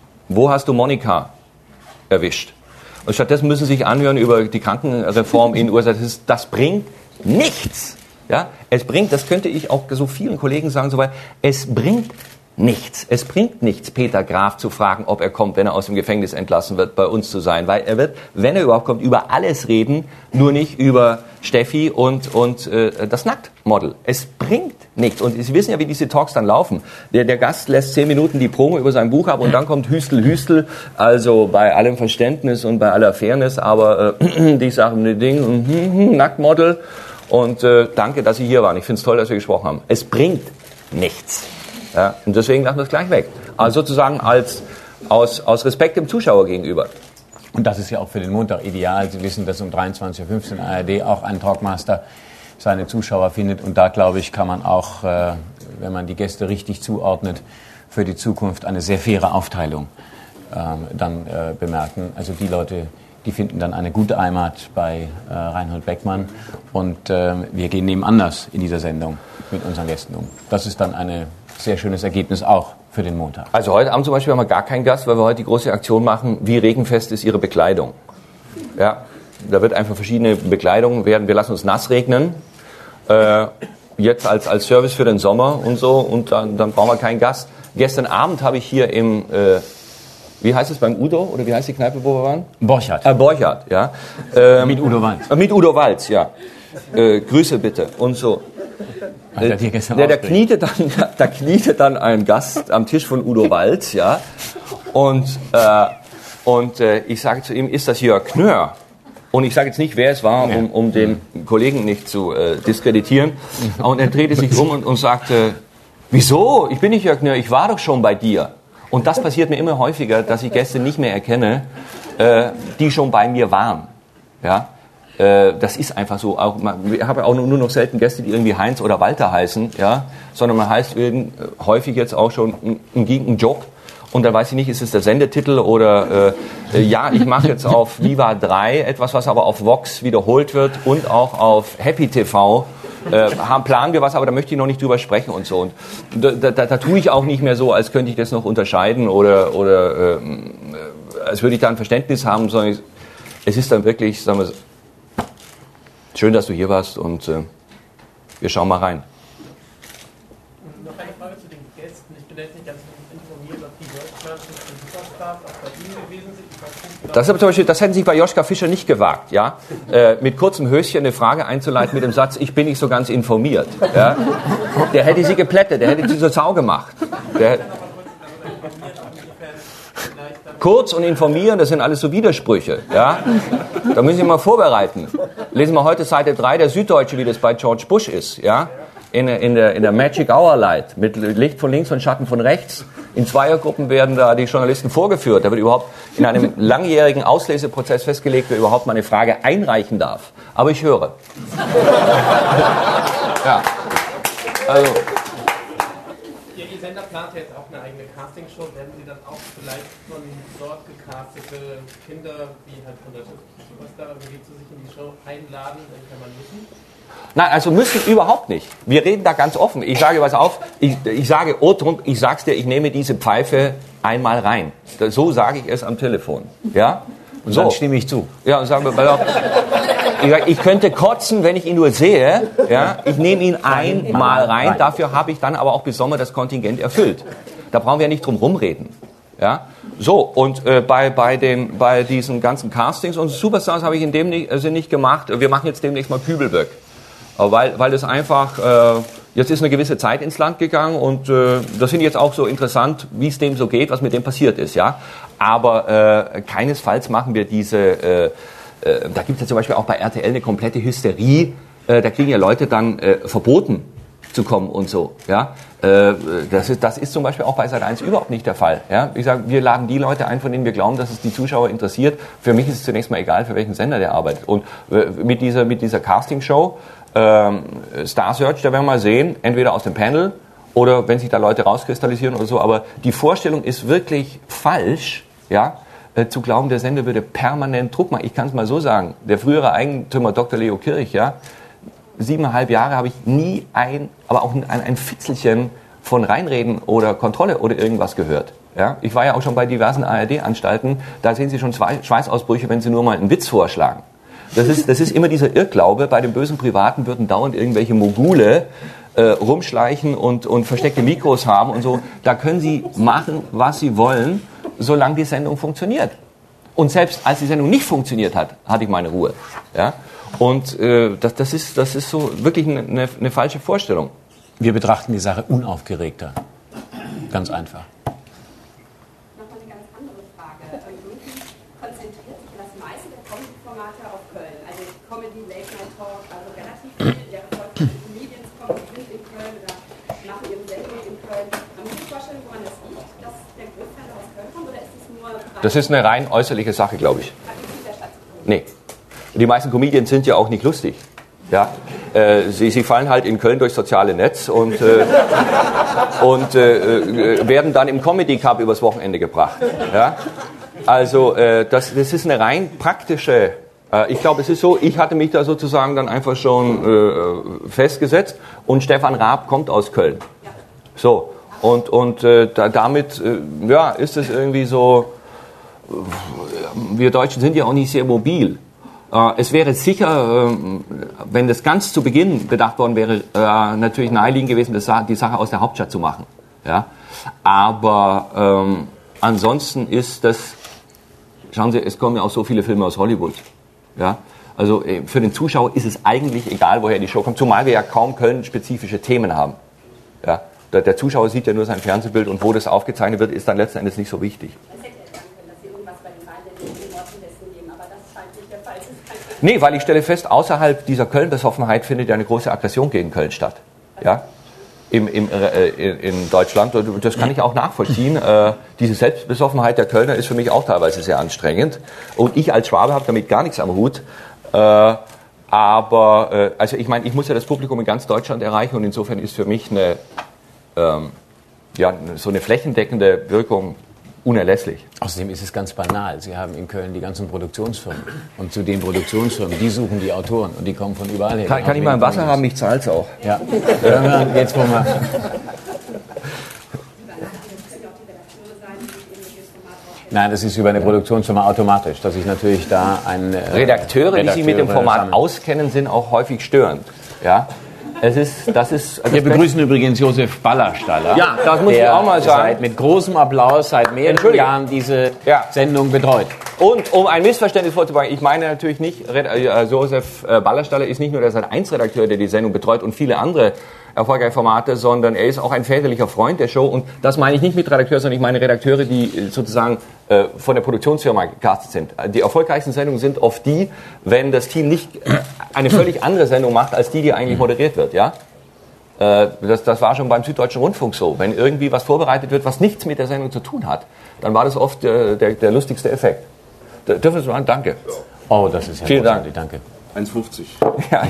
Wo hast du Monika erwischt? Und stattdessen müssen Sie sich anhören über die Krankenreform in den U S A. Das, ist, das bringt nichts. Ja? Es bringt, das könnte ich auch so vielen Kollegen sagen, so weit, es bringt nichts. Es bringt nichts, Peter Graf zu fragen, ob er kommt, wenn er aus dem Gefängnis entlassen wird, bei uns zu sein. Weil er wird, wenn er überhaupt kommt, über alles reden, nur nicht über Steffi und, und äh, das Nacktmodel. Es bringt nichts. Und Sie wissen ja, wie diese Talks dann laufen. Der, der Gast lässt zehn Minuten die Promo über sein Buch ab und dann kommt Hüstel, Hüstel. Also bei allem Verständnis und bei aller Fairness, aber äh, die sagen die Dinge, äh, Nacktmodel. Und äh, danke, dass Sie hier waren. Ich finde es toll, dass wir gesprochen haben. Es bringt nichts. Ja, und deswegen lassen wir es gleich weg. Also sozusagen als, aus, aus Respekt dem Zuschauer gegenüber. Und das ist ja auch für den Montag ideal. Sie wissen, dass um dreiundzwanzig Uhr fünfzehn A R D auch ein Talkmaster seine Zuschauer findet. Und da, glaube ich, kann man auch, äh, wenn man die Gäste richtig zuordnet, für die Zukunft eine sehr faire Aufteilung äh, dann äh, bemerken. Also die Leute, die finden dann eine gute Heimat bei äh, Reinhold Beckmann. Und äh, wir gehen eben anders in dieser Sendung mit unseren Gästen um. Das ist dann ein sehr schönes Ergebnis auch für den Montag. Also heute Abend zum Beispiel haben wir gar keinen Gast, weil wir heute die große Aktion machen, wie regenfest ist Ihre Bekleidung. Ja, da wird einfach verschiedene Bekleidungen werden. Wir lassen uns nass regnen, äh, jetzt als, als Service für den Sommer und so, und dann, dann brauchen wir keinen Gast. Gestern Abend habe ich hier im, äh, wie heißt es beim Udo, oder wie heißt die Kneipe, wo wir waren? Borchardt. Äh, Borchardt, ja. Ähm, mit Udo Walz. Äh, mit Udo Walz, ja. Äh, Grüße bitte und so. Ach, der, der, der, kniete dann, da kniete dann ein Gast am Tisch von Udo Walz, ja, und, äh, und äh, ich sage zu ihm, ist das Jörg Knör? Und ich sage jetzt nicht, wer es war, um, um den Kollegen nicht zu äh, diskreditieren. Und er drehte sich um und, und sagte, wieso? Ich bin nicht Jörg Knör, ich war doch schon bei dir. Und das passiert mir immer häufiger, dass ich Gäste nicht mehr erkenne, äh, die schon bei mir waren, ja. Das ist einfach so. Auch, ich habe auch nur noch selten Gäste, die irgendwie Heinz oder Walter heißen, ja, sondern man heißt häufig jetzt auch schon ein, ein Job. Und dann weiß ich nicht, ist es der Sendetitel oder äh, ja, ich mache jetzt auf Viva drei etwas, was aber auf Vox wiederholt wird und auch auf Happy T V. Äh, haben, planen wir was, aber da möchte ich noch nicht drüber sprechen und so. Und da, da, da, da tue ich auch nicht mehr so, als könnte ich das noch unterscheiden oder, oder äh, als würde ich da ein Verständnis haben, sondern ich, es ist dann wirklich, sagen wir, schön, dass du hier warst und äh, wir schauen mal rein. Noch eine Frage zu den Gästen. Ich bin jetzt nicht ganz informiert, ob die deutschsprachigen Superstars auch bei Ihnen gewesen sind. Ich weiß nicht genau. Das, aber zum Beispiel, das hätten Sie bei Joschka Fischer nicht gewagt, ja? Äh, mit kurzem Höschen eine Frage einzuleiten mit dem Satz, ich bin nicht so ganz informiert. Ja? Der hätte Sie geplättet, der hätte Sie zur Sau gemacht. Der, kurz und informieren, das sind alles so Widersprüche. Ja? Da müssen Sie mal vorbereiten. Lesen wir heute Seite drei der Süddeutsche, wie das bei George Bush ist. Ja? In, in, der, in der Magic Hour Light, mit Licht von links und Schatten von rechts. In Zweiergruppen werden da die Journalisten vorgeführt. Da wird überhaupt in einem langjährigen Ausleseprozess festgelegt, wer überhaupt mal eine Frage einreichen darf. Aber ich höre. Ja. Also. Ihr Sender plant jetzt auch eine eigene Castingshow. Werden Sie dann auch vielleicht von dort gecastete Kinder, wie halt von der Superstar, irgendwie zu sich in die Show einladen, wenn kann man müssen? Nein, also müssen überhaupt nicht. Wir reden da ganz offen. Ich sage was auf, ich, ich sage, oh, drum, ich sag's dir, ich nehme diese Pfeife einmal rein. So sage ich es am Telefon. Ja? Und so. Dann stimme ich zu. Ja, und sagen wir, weil auch, ich, sag, ich könnte kotzen, wenn ich ihn nur sehe. Ja? Ich nehme ihn einmal rein. Dafür habe ich dann aber auch bis Sommer das Kontingent erfüllt. Da brauchen wir ja nicht drum rumreden. Ja, so, und äh, bei, bei, den, bei diesen ganzen Castings und Superstars habe ich in dem nicht, also nicht gemacht. Wir machen jetzt demnächst mal Kübelböck. Weil, weil es einfach, äh, jetzt ist eine gewisse Zeit ins Land gegangen und äh, das finde ich jetzt auch so interessant, wie es dem so geht, was mit dem passiert ist. Ja, aber äh, keinesfalls machen wir diese, äh, äh, da gibt es ja zum Beispiel auch bei R T L eine komplette Hysterie, äh, da kriegen ja Leute dann äh, verboten zu kommen und so, ja, äh, das ist das ist zum Beispiel auch bei Sat eins überhaupt nicht der Fall, ja, ich sage, wir laden die Leute ein, von denen wir glauben, dass es die Zuschauer interessiert. Für mich ist es zunächst mal egal, für welchen Sender der arbeitet. Und äh, mit dieser mit dieser Castingshow ähm, Star Search, da werden wir mal sehen, entweder aus dem Panel oder wenn sich da Leute rauskristallisieren oder so, aber die Vorstellung ist wirklich falsch, ja, äh, zu glauben, der Sender würde permanent Druck machen. Ich kann es mal so sagen, der frühere Eigentümer Doktor Leo Kirch, ja, siebeneinhalb Jahre habe ich nie ein, aber auch ein, ein Fitzelchen von Reinreden oder Kontrolle oder irgendwas gehört. Ja? Ich war ja auch schon bei diversen A R D-Anstalten, da sehen Sie schon zwei Schweißausbrüche, wenn Sie nur mal einen Witz vorschlagen. Das ist, das ist immer dieser Irrglaube, bei den bösen Privaten würden dauernd irgendwelche Mogule äh, rumschleichen und, und versteckte Mikros haben und so. Da können Sie machen, was Sie wollen, solange die Sendung funktioniert. Und selbst als die Sendung nicht funktioniert hat, hatte ich meine Ruhe. Ja? Und äh, das, das, ist, das ist so wirklich eine, eine, eine falsche Vorstellung. Wir betrachten die Sache unaufgeregter. Ganz einfach. Nochmal eine ganz andere Frage. Irgendwie konzentriert sich das meiste der Comedy-Formate auf Köln. Also Comedy, Late Night Talk, also relativ viel der erfolgreichen Comedians kommen, sind in Köln oder machen ihre Sendung in Köln. Haben Sie eine Vorstellung, woran das liegt, dass der Großteil aus Köln kommt, oder ist es nur... Das ist eine rein äußerliche Sache, glaube ich. Nee. Die meisten Comedians sind ja auch nicht lustig. Ja? Äh, sie, sie fallen halt in Köln durchs soziale Netz und, äh, und äh, werden dann im Comedy Cup übers Wochenende gebracht. Ja? Also äh, das, das ist eine rein praktische, äh, ich glaube, es ist so, ich hatte mich da sozusagen dann einfach schon äh, festgesetzt und Stefan Raab kommt aus Köln. So, und, und äh, da, damit äh, ja, ist es irgendwie so, wir Deutschen sind ja auch nicht sehr mobil. Es wäre sicher, wenn das ganz zu Beginn bedacht worden wäre, natürlich naheliegend gewesen, die Sache aus der Hauptstadt zu machen. Ja? Aber ähm, ansonsten ist das, schauen Sie, es kommen ja auch so viele Filme aus Hollywood. Ja? Also für den Zuschauer ist es eigentlich egal, woher die Show kommt, zumal wir ja kaum Köln-spezifische Themen haben. Ja? Der, der Zuschauer sieht ja nur sein Fernsehbild und wo das aufgezeichnet wird, ist dann letzten Endes nicht so wichtig. Nee, weil ich stelle fest, außerhalb dieser Köln-Besoffenheit findet ja eine große Aggression gegen Köln statt. Ja? Im, im, äh, in Deutschland. Und das kann ich auch nachvollziehen. Äh, diese Selbstbesoffenheit der Kölner ist für mich auch teilweise sehr anstrengend. Und ich als Schwabe habe damit gar nichts am Hut. Äh, aber, äh, also ich meine, ich muss ja das Publikum in ganz Deutschland erreichen und insofern ist für mich eine, ähm, ja, so eine flächendeckende Wirkung unerlässlich. Außerdem ist es ganz banal. Sie haben in Köln die ganzen Produktionsfirmen. Und zu den Produktionsfirmen, die suchen die Autoren und die kommen von überall her. Kann, kann ich mal ein Wasser haben? Ich zahle es auch. Ja. Jetzt wollen wir. Nein, das ist über eine Produktionsfirma automatisch, dass ich natürlich da ein... Äh, Redakteure, Redakteure, die sich mit dem Format sammeln. auskennen, sind auch häufig störend. Ja? Es ist, das ist, also wir begrüßen übrigens Josef Ballerstaller. Ja, das muss ich auch mal sagen. Seit, mit großem Applaus seit mehreren Jahren diese ja. Sendung betreut. Und um ein Missverständnis vorzubeugen, ich meine natürlich nicht, Josef Ballerstaller ist nicht nur der Sat eins Redakteur, der die Sendung betreut und viele andere erfolgreiche Formate, sondern er ist auch ein väterlicher Freund der Show. Und das meine ich nicht mit Redakteur, sondern ich meine Redakteure, die sozusagen äh, von der Produktionsfirma gecastet sind. Die erfolgreichsten Sendungen sind oft die, wenn das Team nicht eine völlig andere Sendung macht, als die, die eigentlich moderiert wird. Ja? Äh, das, das war schon beim Süddeutschen Rundfunk so. Wenn irgendwie was vorbereitet wird, was nichts mit der Sendung zu tun hat, dann war das oft äh, der, der lustigste Effekt. Da, dürfen Sie mal, danke. Oh, das ist ja vielen Dank. Danke. eins fünfzig. Ja,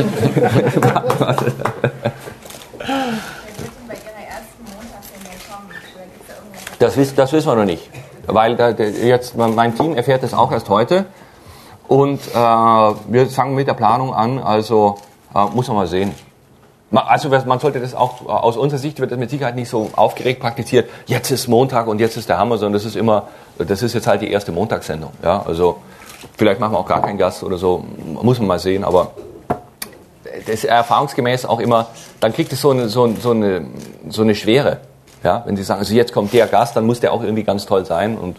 Das, wiss, das wissen wir noch nicht, weil da, jetzt mein Team erfährt das auch erst heute und äh, wir fangen mit der Planung an, also äh, muss man mal sehen. Also man sollte das auch, aus unserer Sicht wird das mit Sicherheit nicht so aufgeregt praktiziert, jetzt ist Montag und jetzt ist der Hammer, sondern das ist immer, das ist jetzt halt die erste Montagssendung. Ja? Also vielleicht machen wir auch gar keinen Gast oder so, muss man mal sehen, aber das ist erfahrungsgemäß auch immer, dann kriegt es so eine, so, so eine, so eine Schwere. Ja, wenn Sie sagen, also jetzt kommt der Gast, dann muss der auch irgendwie ganz toll sein. Und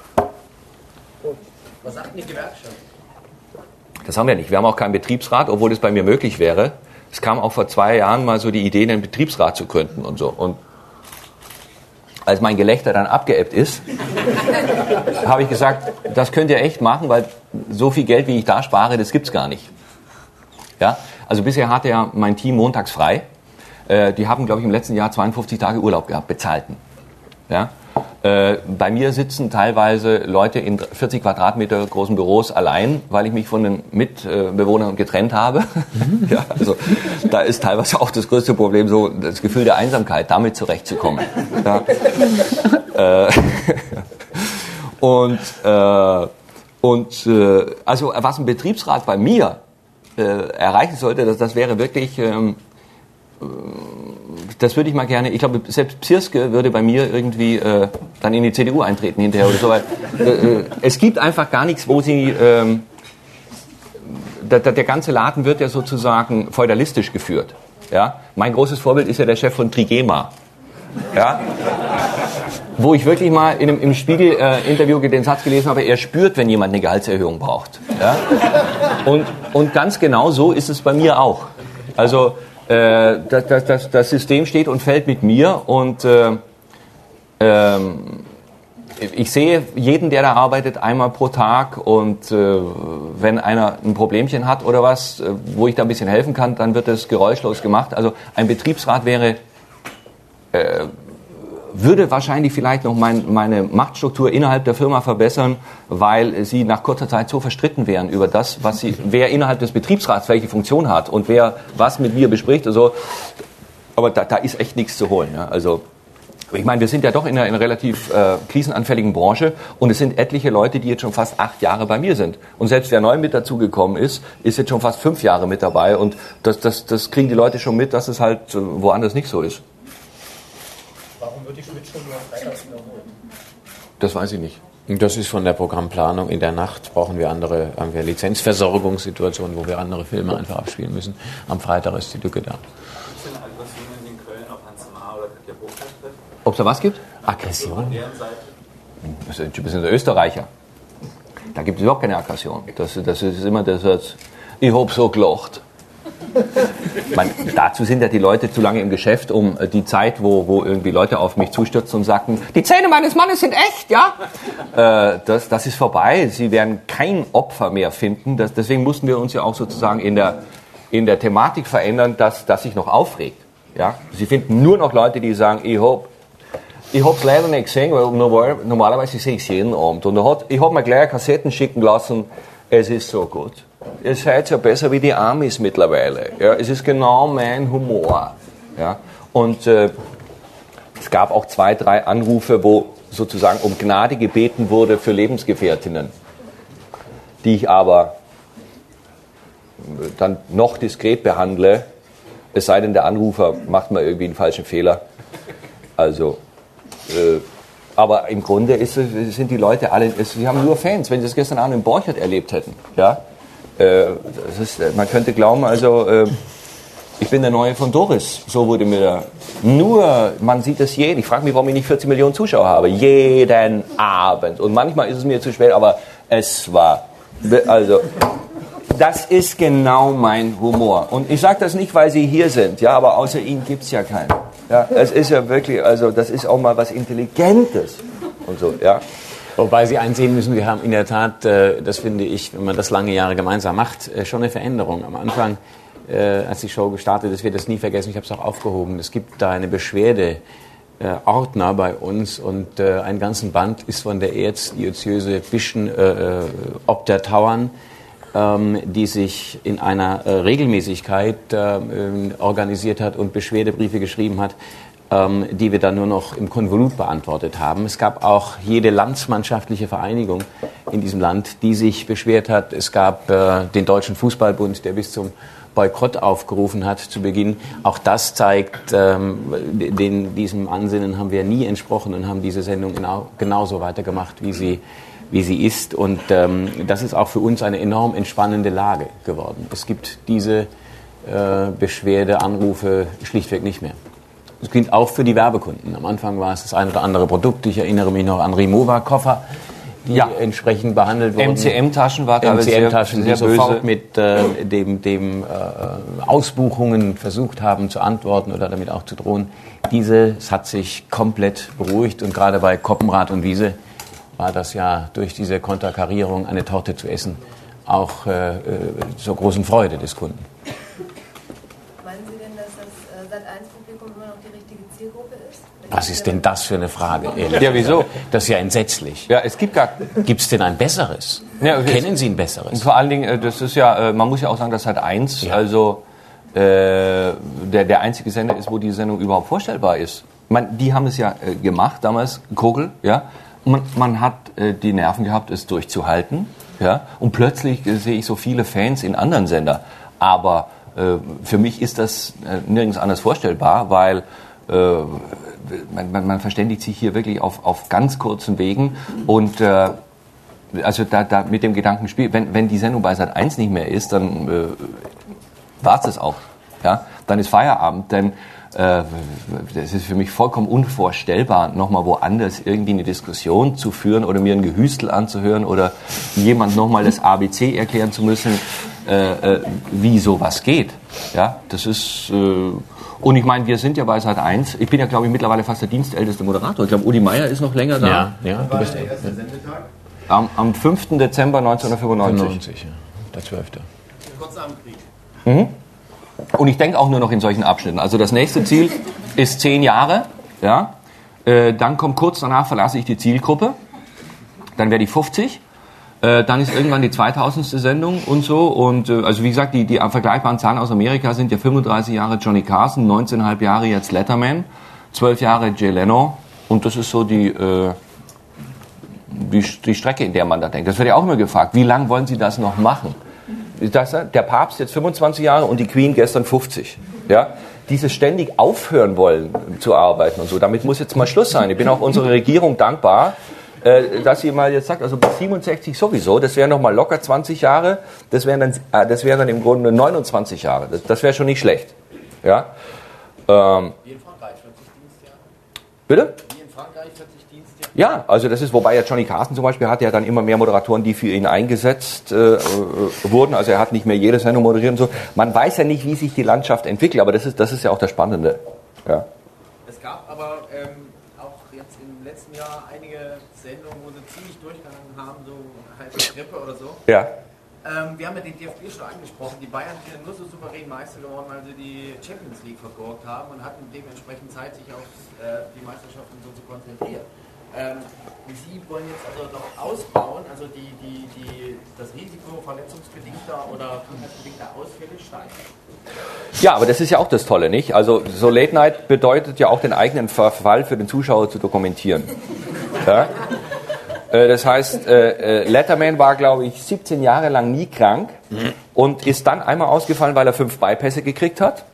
was sagt denn die Gewerkschaft? Das haben wir nicht. Wir haben auch keinen Betriebsrat, obwohl es bei mir möglich wäre. Es kam auch vor zwei Jahren mal so die Idee, einen Betriebsrat zu gründen und so. Und als mein Gelächter dann abgeebbt ist, habe ich gesagt, das könnt ihr echt machen, weil so viel Geld, wie ich da spare, das gibt's gar nicht. Ja? Also bisher hatte ja mein Team montags frei. Äh, die haben, glaube ich, im letzten Jahr zweiundfünfzig Tage Urlaub gehabt, bezahlten. Ja? Äh, bei mir sitzen teilweise Leute in vierzig Quadratmeter großen Büros allein, weil ich mich von den Mitbewohnern getrennt habe. Ja, also da ist teilweise auch das größte Problem so das Gefühl der Einsamkeit, damit zurechtzukommen. Ja. äh, und äh, und äh, also was ein Betriebsrat bei mir äh, erreichen sollte, das, das wäre wirklich ähm, das würde ich mal gerne, ich glaube, selbst Psirske würde bei mir irgendwie äh, dann in die C D U eintreten hinterher oder so, weil äh, es gibt einfach gar nichts, wo sie, äh, der, der ganze Laden wird ja sozusagen feudalistisch geführt. Ja? Mein großes Vorbild ist ja der Chef von Trigema. Ja? Wo ich wirklich mal in einem, im Spiegel-Interview äh, den Satz gelesen habe, er spürt, wenn jemand eine Gehaltserhöhung braucht. Ja? Und, und ganz genau so ist es bei mir auch. Also Äh, das, das, das, das System steht und fällt mit mir und äh, ähm, ich sehe jeden, der da arbeitet, einmal pro Tag und äh, wenn einer ein Problemchen hat oder was, äh, wo ich da ein bisschen helfen kann, dann wird das geräuschlos gemacht. Also ein Betriebsrat wäre äh, würde wahrscheinlich vielleicht noch mein, meine Machtstruktur innerhalb der Firma verbessern, weil sie nach kurzer Zeit so verstritten wären über das, was sie, wer innerhalb des Betriebsrats welche Funktion hat und wer was mit mir bespricht. Also, aber da, da ist echt nichts zu holen. Ja. Also ich meine, wir sind ja doch in einer, in einer relativ äh, krisenanfälligen Branche und es sind etliche Leute, die jetzt schon fast acht Jahre bei mir sind. Und selbst wer neu mit dazugekommen ist, ist jetzt schon fast fünf Jahre mit dabei und das, das, das kriegen die Leute schon mit, dass es halt woanders nicht so ist. Warum wird die Schmidt schon nur freitags wiederholt? Das weiß ich nicht. Das ist von der Programmplanung. In der Nacht brauchen wir andere, haben wir Lizenzversorgungssituationen, wo wir andere Filme einfach abspielen müssen. Am Freitag ist die Lücke da. Gibt es denn Aggressionen in Köln auf Hans Mahr oder Katja Burkhardt trifft? Ob es da was gibt? Aggression? Das sind ein bisschen der Österreicher. Da gibt es überhaupt keine Aggression. Das, das ist immer das, das ich hab so gelacht. Man, dazu sind ja die Leute zu lange im Geschäft, um die Zeit, wo, wo irgendwie Leute auf mich zustürzen und sagten, die Zähne meines Mannes sind echt, ja? Äh, das, das ist vorbei. Sie werden kein Opfer mehr finden. Das, deswegen mussten wir uns ja auch sozusagen in der, in der Thematik verändern, dass das sich noch aufregt. Ja? Sie finden nur noch Leute, die sagen, ich hab Ich habe es leider nicht gesehen, weil normal, normalerweise sehe ich es jeden Abend. Und hat, ich habe mir gleich Kassetten schicken lassen, es ist so gut. Ihr seid ja besser wie die Amis mittlerweile. Ja, es ist genau mein Humor. Ja, und äh, es gab auch zwei, drei Anrufe, wo sozusagen um Gnade gebeten wurde für Lebensgefährtinnen, die ich aber dann noch diskret behandle, es sei denn, der Anrufer macht mal irgendwie einen falschen Fehler. Also, äh, aber im Grunde ist, sind die Leute alle, sie haben nur Fans, wenn sie das gestern Abend in Borchert erlebt hätten. Ja? Äh, das ist, man könnte glauben, also äh, ich bin der Neue von Doris, so wurde mir nur, man sieht das jeden, ich frage mich, warum ich nicht vierzig Millionen Zuschauer habe, jeden Abend und manchmal ist es mir zu spät, aber es war, also das ist genau mein Humor und ich sage das nicht, weil Sie hier sind, ja, aber außer Ihnen gibt es ja keinen. Ja, es ist ja wirklich, also das ist auch mal was Intelligentes und so, ja. Wobei Sie einsehen müssen, wir haben in der Tat, äh, das finde ich, wenn man das lange Jahre gemeinsam macht, äh, schon eine Veränderung. Am Anfang, äh, als die Show gestartet ist, wird das nie vergessen, ich habe es auch aufgehoben. Es gibt da eine Beschwerde, äh, Ordner bei uns und äh, einen ganzen Band ist von der Erzdiözese Bischen äh, ob der Tauern, ähm, die sich in einer äh, Regelmäßigkeit äh, organisiert hat und Beschwerdebriefe geschrieben hat, ähm, die wir dann nur noch im Konvolut beantwortet haben. Es gab auch jede landsmannschaftliche Vereinigung in diesem Land, die sich beschwert hat. Es gab äh, den Deutschen Fußballbund, der bis zum Boykott aufgerufen hat zu Beginn. Auch das zeigt, ähm, den, diesem Ansinnen haben wir nie entsprochen und haben diese Sendung genau, genauso weitergemacht, wie sie, wie sie ist. Und ähm, das ist auch für uns eine enorm entspannende Lage geworden. Es gibt diese äh, Beschwerdeanrufe schlichtweg nicht mehr. Das gilt auch für die Werbekunden. Am Anfang war es das ein oder andere Produkt. Ich erinnere mich noch an Rimowa-Koffer, die ja. entsprechend behandelt wurden. M C M-Taschen war da M C M-Taschen, sehr, die sehr sofort böse. mit äh, dem, dem äh, Ausbuchungen versucht haben zu antworten oder damit auch zu drohen. Dieses hat sich komplett beruhigt und gerade bei Koppenrad und Wiese war das ja durch diese Konterkarierung, eine Torte zu essen, auch äh, zur großen Freude des Kunden. Meinen Sie denn, dass das Sat eins Publikum immer noch die richtige Zielgruppe ist? Was ist denn das für eine Frage? Ehrlich? Ja, wieso? Das ist ja entsetzlich. Ja, es gibt gar... Gibt es denn ein besseres? Ja, okay. Kennen Sie ein besseres? Und vor allen Dingen, das ist ja, man muss ja auch sagen, dass Sat eins, ja. also äh, der, der einzige Sender ist, wo die Sendung überhaupt vorstellbar ist. Man, die haben es ja äh, gemacht damals, Kogel, ja. Man, man hat äh, die Nerven gehabt, es durchzuhalten, ja. Und plötzlich äh, sehe ich so viele Fans in anderen Sendern. Aber äh, für mich ist das äh, nirgends anders vorstellbar, weil äh, man, man, man verständigt sich hier wirklich auf, auf ganz kurzen Wegen und äh, also da, da mit dem Gedankenspiel, wenn, wenn die Sendung bei Sat eins nicht mehr ist, dann äh, war es das auch. Ja? Dann ist Feierabend, denn äh, das ist für mich vollkommen unvorstellbar, nochmal woanders irgendwie eine Diskussion zu führen oder mir ein Gehüstel anzuhören oder jemand nochmal das A B C erklären zu müssen, äh, äh, wie sowas geht. Ja? Das ist... Äh, Und ich meine, wir sind ja bei Sat eins. Ich bin ja, glaube ich, mittlerweile fast der dienstälteste Moderator. Ich glaube, Uli Meier ist noch länger da. Ja, ja. Wann war der erste Sendetag? Am, am fünften Dezember neunzehnhundertfünfundneunzig. fünfundneunzig, ja. Der zwölfte. Kurz nach dem Krieg. Mhm. Und ich denke auch nur noch in solchen Abschnitten. Also das nächste Ziel ist zehn Jahre. Ja? Äh, dann kommt kurz danach, verlasse ich die Zielgruppe. Dann werde ich fünfzig. Äh, dann ist irgendwann die zweitausendste Sendung und so. Und äh, also wie gesagt, die, die vergleichbaren Zahlen aus Amerika sind ja fünfunddreißig Jahre Johnny Carson, neunzehn Komma fünf Jahre jetzt Letterman, zwölf Jahre Jay Leno. Und das ist so die, äh, die, die Strecke, in der man da denkt. Das wird ja auch immer gefragt, wie lange wollen Sie das noch machen? Das, der Papst jetzt fünfundzwanzig Jahre und die Queen gestern fünfzig. Ja? Dieses ständig aufhören wollen zu arbeiten und so, damit muss jetzt mal Schluss sein. Ich bin auch unserer Regierung dankbar, dass sie mal jetzt sagt, also bis siebenundsechzig sowieso, das wären noch mal locker zwanzig Jahre, das wären dann, das wären dann im Grunde neunundzwanzig Jahre. Das, das wäre schon nicht schlecht. Ja? Ähm, Wie in Frankreich, vierzig Dienstjahre. Bitte? Wie in Frankreich, vierzig Dienstjahre. Ja, also das ist, wobei ja Johnny Carson zum Beispiel hat ja dann immer mehr Moderatoren, die für ihn eingesetzt äh, wurden. Also er hat nicht mehr jede Sendung moderiert und so. Man weiß ja nicht, wie sich die Landschaft entwickelt, aber das ist, das ist ja auch das Spannende. Ja. Es gab aber ähm, auch jetzt im letzten Jahr einige Sendungen, wo sie ziemlich durchgehangen haben, so heiße Grippe oder so. Ja. Ähm, wir haben ja den D F B schon angesprochen. Die Bayern sind ja nur so souverän Meister geworden, weil sie die Champions League vergorgt haben und hatten dementsprechend Zeit, sich auf äh, die Meisterschaften so zu konzentrieren. Ähm, Sie wollen jetzt also noch ausbauen, also die, die, die, das Risiko verletzungsbedingter oder krankheitsbedingter Ausfälle steigt. Ja, aber das ist ja auch das Tolle, nicht? Also so Late Night bedeutet ja auch den eigenen Verfall für den Zuschauer zu dokumentieren. Ja? Äh, das heißt, äh, Letterman war, glaube ich, siebzehn Jahre lang nie krank und ist dann einmal ausgefallen, weil er fünf Bypässe gekriegt hat.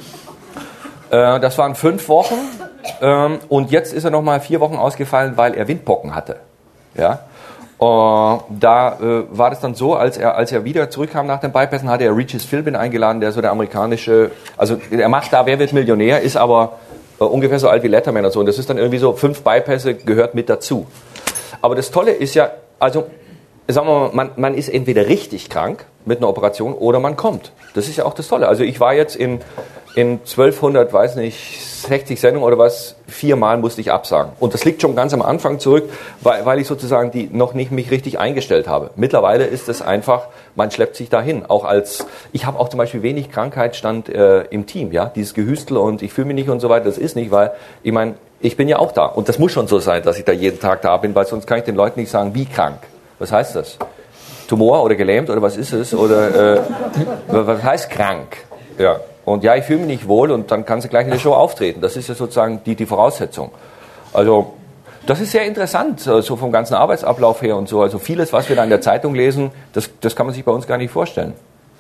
Äh, das waren fünf Wochen. Ähm, und jetzt ist er noch mal vier Wochen ausgefallen, weil er Windpocken hatte. Ja? Uh, da äh, war das dann so, als er, als er wieder zurückkam nach den Bypassen, hatte er Regis Philbin eingeladen, der so der amerikanische, also er macht da Wer wird Millionär, ist aber äh, ungefähr so alt wie Letterman und so. Und das ist dann irgendwie so, fünf Bypässe gehört mit dazu. Aber das Tolle ist ja, also sagen wir mal, man, man ist entweder richtig krank mit einer Operation oder man kommt. Das ist ja auch das Tolle. Also ich war jetzt in, in zwölfhundert, weiß nicht, sechzig Sendungen oder was, viermal musste ich absagen. Und das liegt schon ganz am Anfang zurück, weil, weil ich sozusagen die noch nicht mich richtig eingestellt habe. Mittlerweile ist es einfach, man schleppt sich dahin. Auch als, ich habe auch zum Beispiel wenig Krankheitsstand äh, im Team, ja, dieses Gehüstel und ich fühle mich nicht und so weiter, das ist nicht, weil, ich meine, ich bin ja auch da. Und das muss schon so sein, dass ich da jeden Tag da bin, weil sonst kann ich den Leuten nicht sagen, wie krank. Was heißt das? Tumor oder gelähmt oder was ist es? Oder äh, was heißt krank? Ja. Und ja, ich fühle mich nicht wohl und dann kannst du gleich in der Show auftreten. Das ist ja sozusagen die, die Voraussetzung. Also das ist sehr interessant, so vom ganzen Arbeitsablauf her und so. Also vieles, was wir da in der Zeitung lesen, das, das kann man sich bei uns gar nicht vorstellen.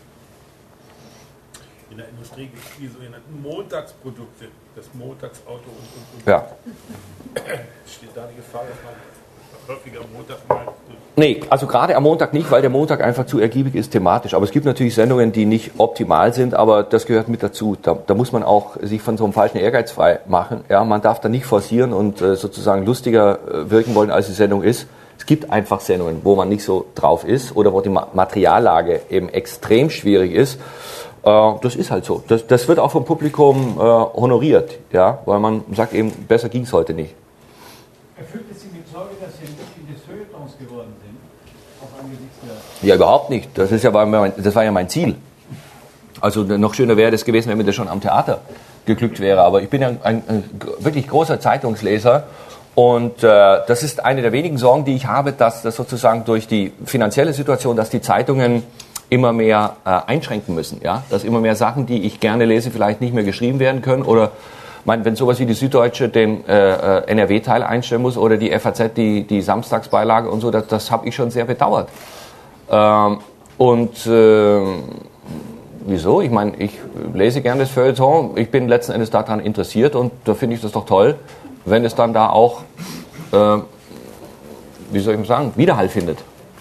In der Industrie gibt es die sogenannten Montagsprodukte, das Montagsauto und, und, und. Ja. Steht da die Gefahr, dass man häufiger am Montag mal. Nee, also gerade am Montag nicht, weil der Montag einfach zu ergiebig ist thematisch. Aber es gibt natürlich Sendungen, die nicht optimal sind, aber das gehört mit dazu. Da, da muss man auch sich von so einem falschen Ehrgeiz frei machen. Ja, man darf da nicht forcieren und äh, sozusagen lustiger äh, wirken wollen, als die Sendung ist. Es gibt einfach Sendungen, wo man nicht so drauf ist oder wo die Ma- Materiallage eben extrem schwierig ist. Äh, das ist halt so. Das, das wird auch vom Publikum äh, honoriert, ja, weil man sagt eben, besser ging es heute nicht. Erfüllt es Sie mit Sorge, dass Sie Mitglied des Feuilletons geworden sind? Auch angesichts der... Ja, überhaupt nicht. Das, ist ja, war mein, das war ja mein Ziel. Also noch schöner wäre das gewesen, wenn mir das schon am Theater geglückt wäre. Aber ich bin ja ein, ein, ein wirklich großer Zeitungsleser. Und äh, das ist eine der wenigen Sorgen, die ich habe, dass das sozusagen durch die finanzielle Situation, dass die Zeitungen immer mehr äh, einschränken müssen. Ja? Dass immer mehr Sachen, die ich gerne lese, vielleicht nicht mehr geschrieben werden können. Oder mein, wenn sowas wie die Süddeutsche den äh, N R W-Teil einstellen muss oder die F A Z die, die Samstagsbeilage und so, das, das habe ich schon sehr bedauert. Ähm, und äh, wieso? Ich meine, ich lese gerne das Feuilleton. Ich bin letzten Endes daran interessiert und da finde ich das doch toll, wenn es dann da auch, äh, wie soll ich mal sagen, Widerhall findet.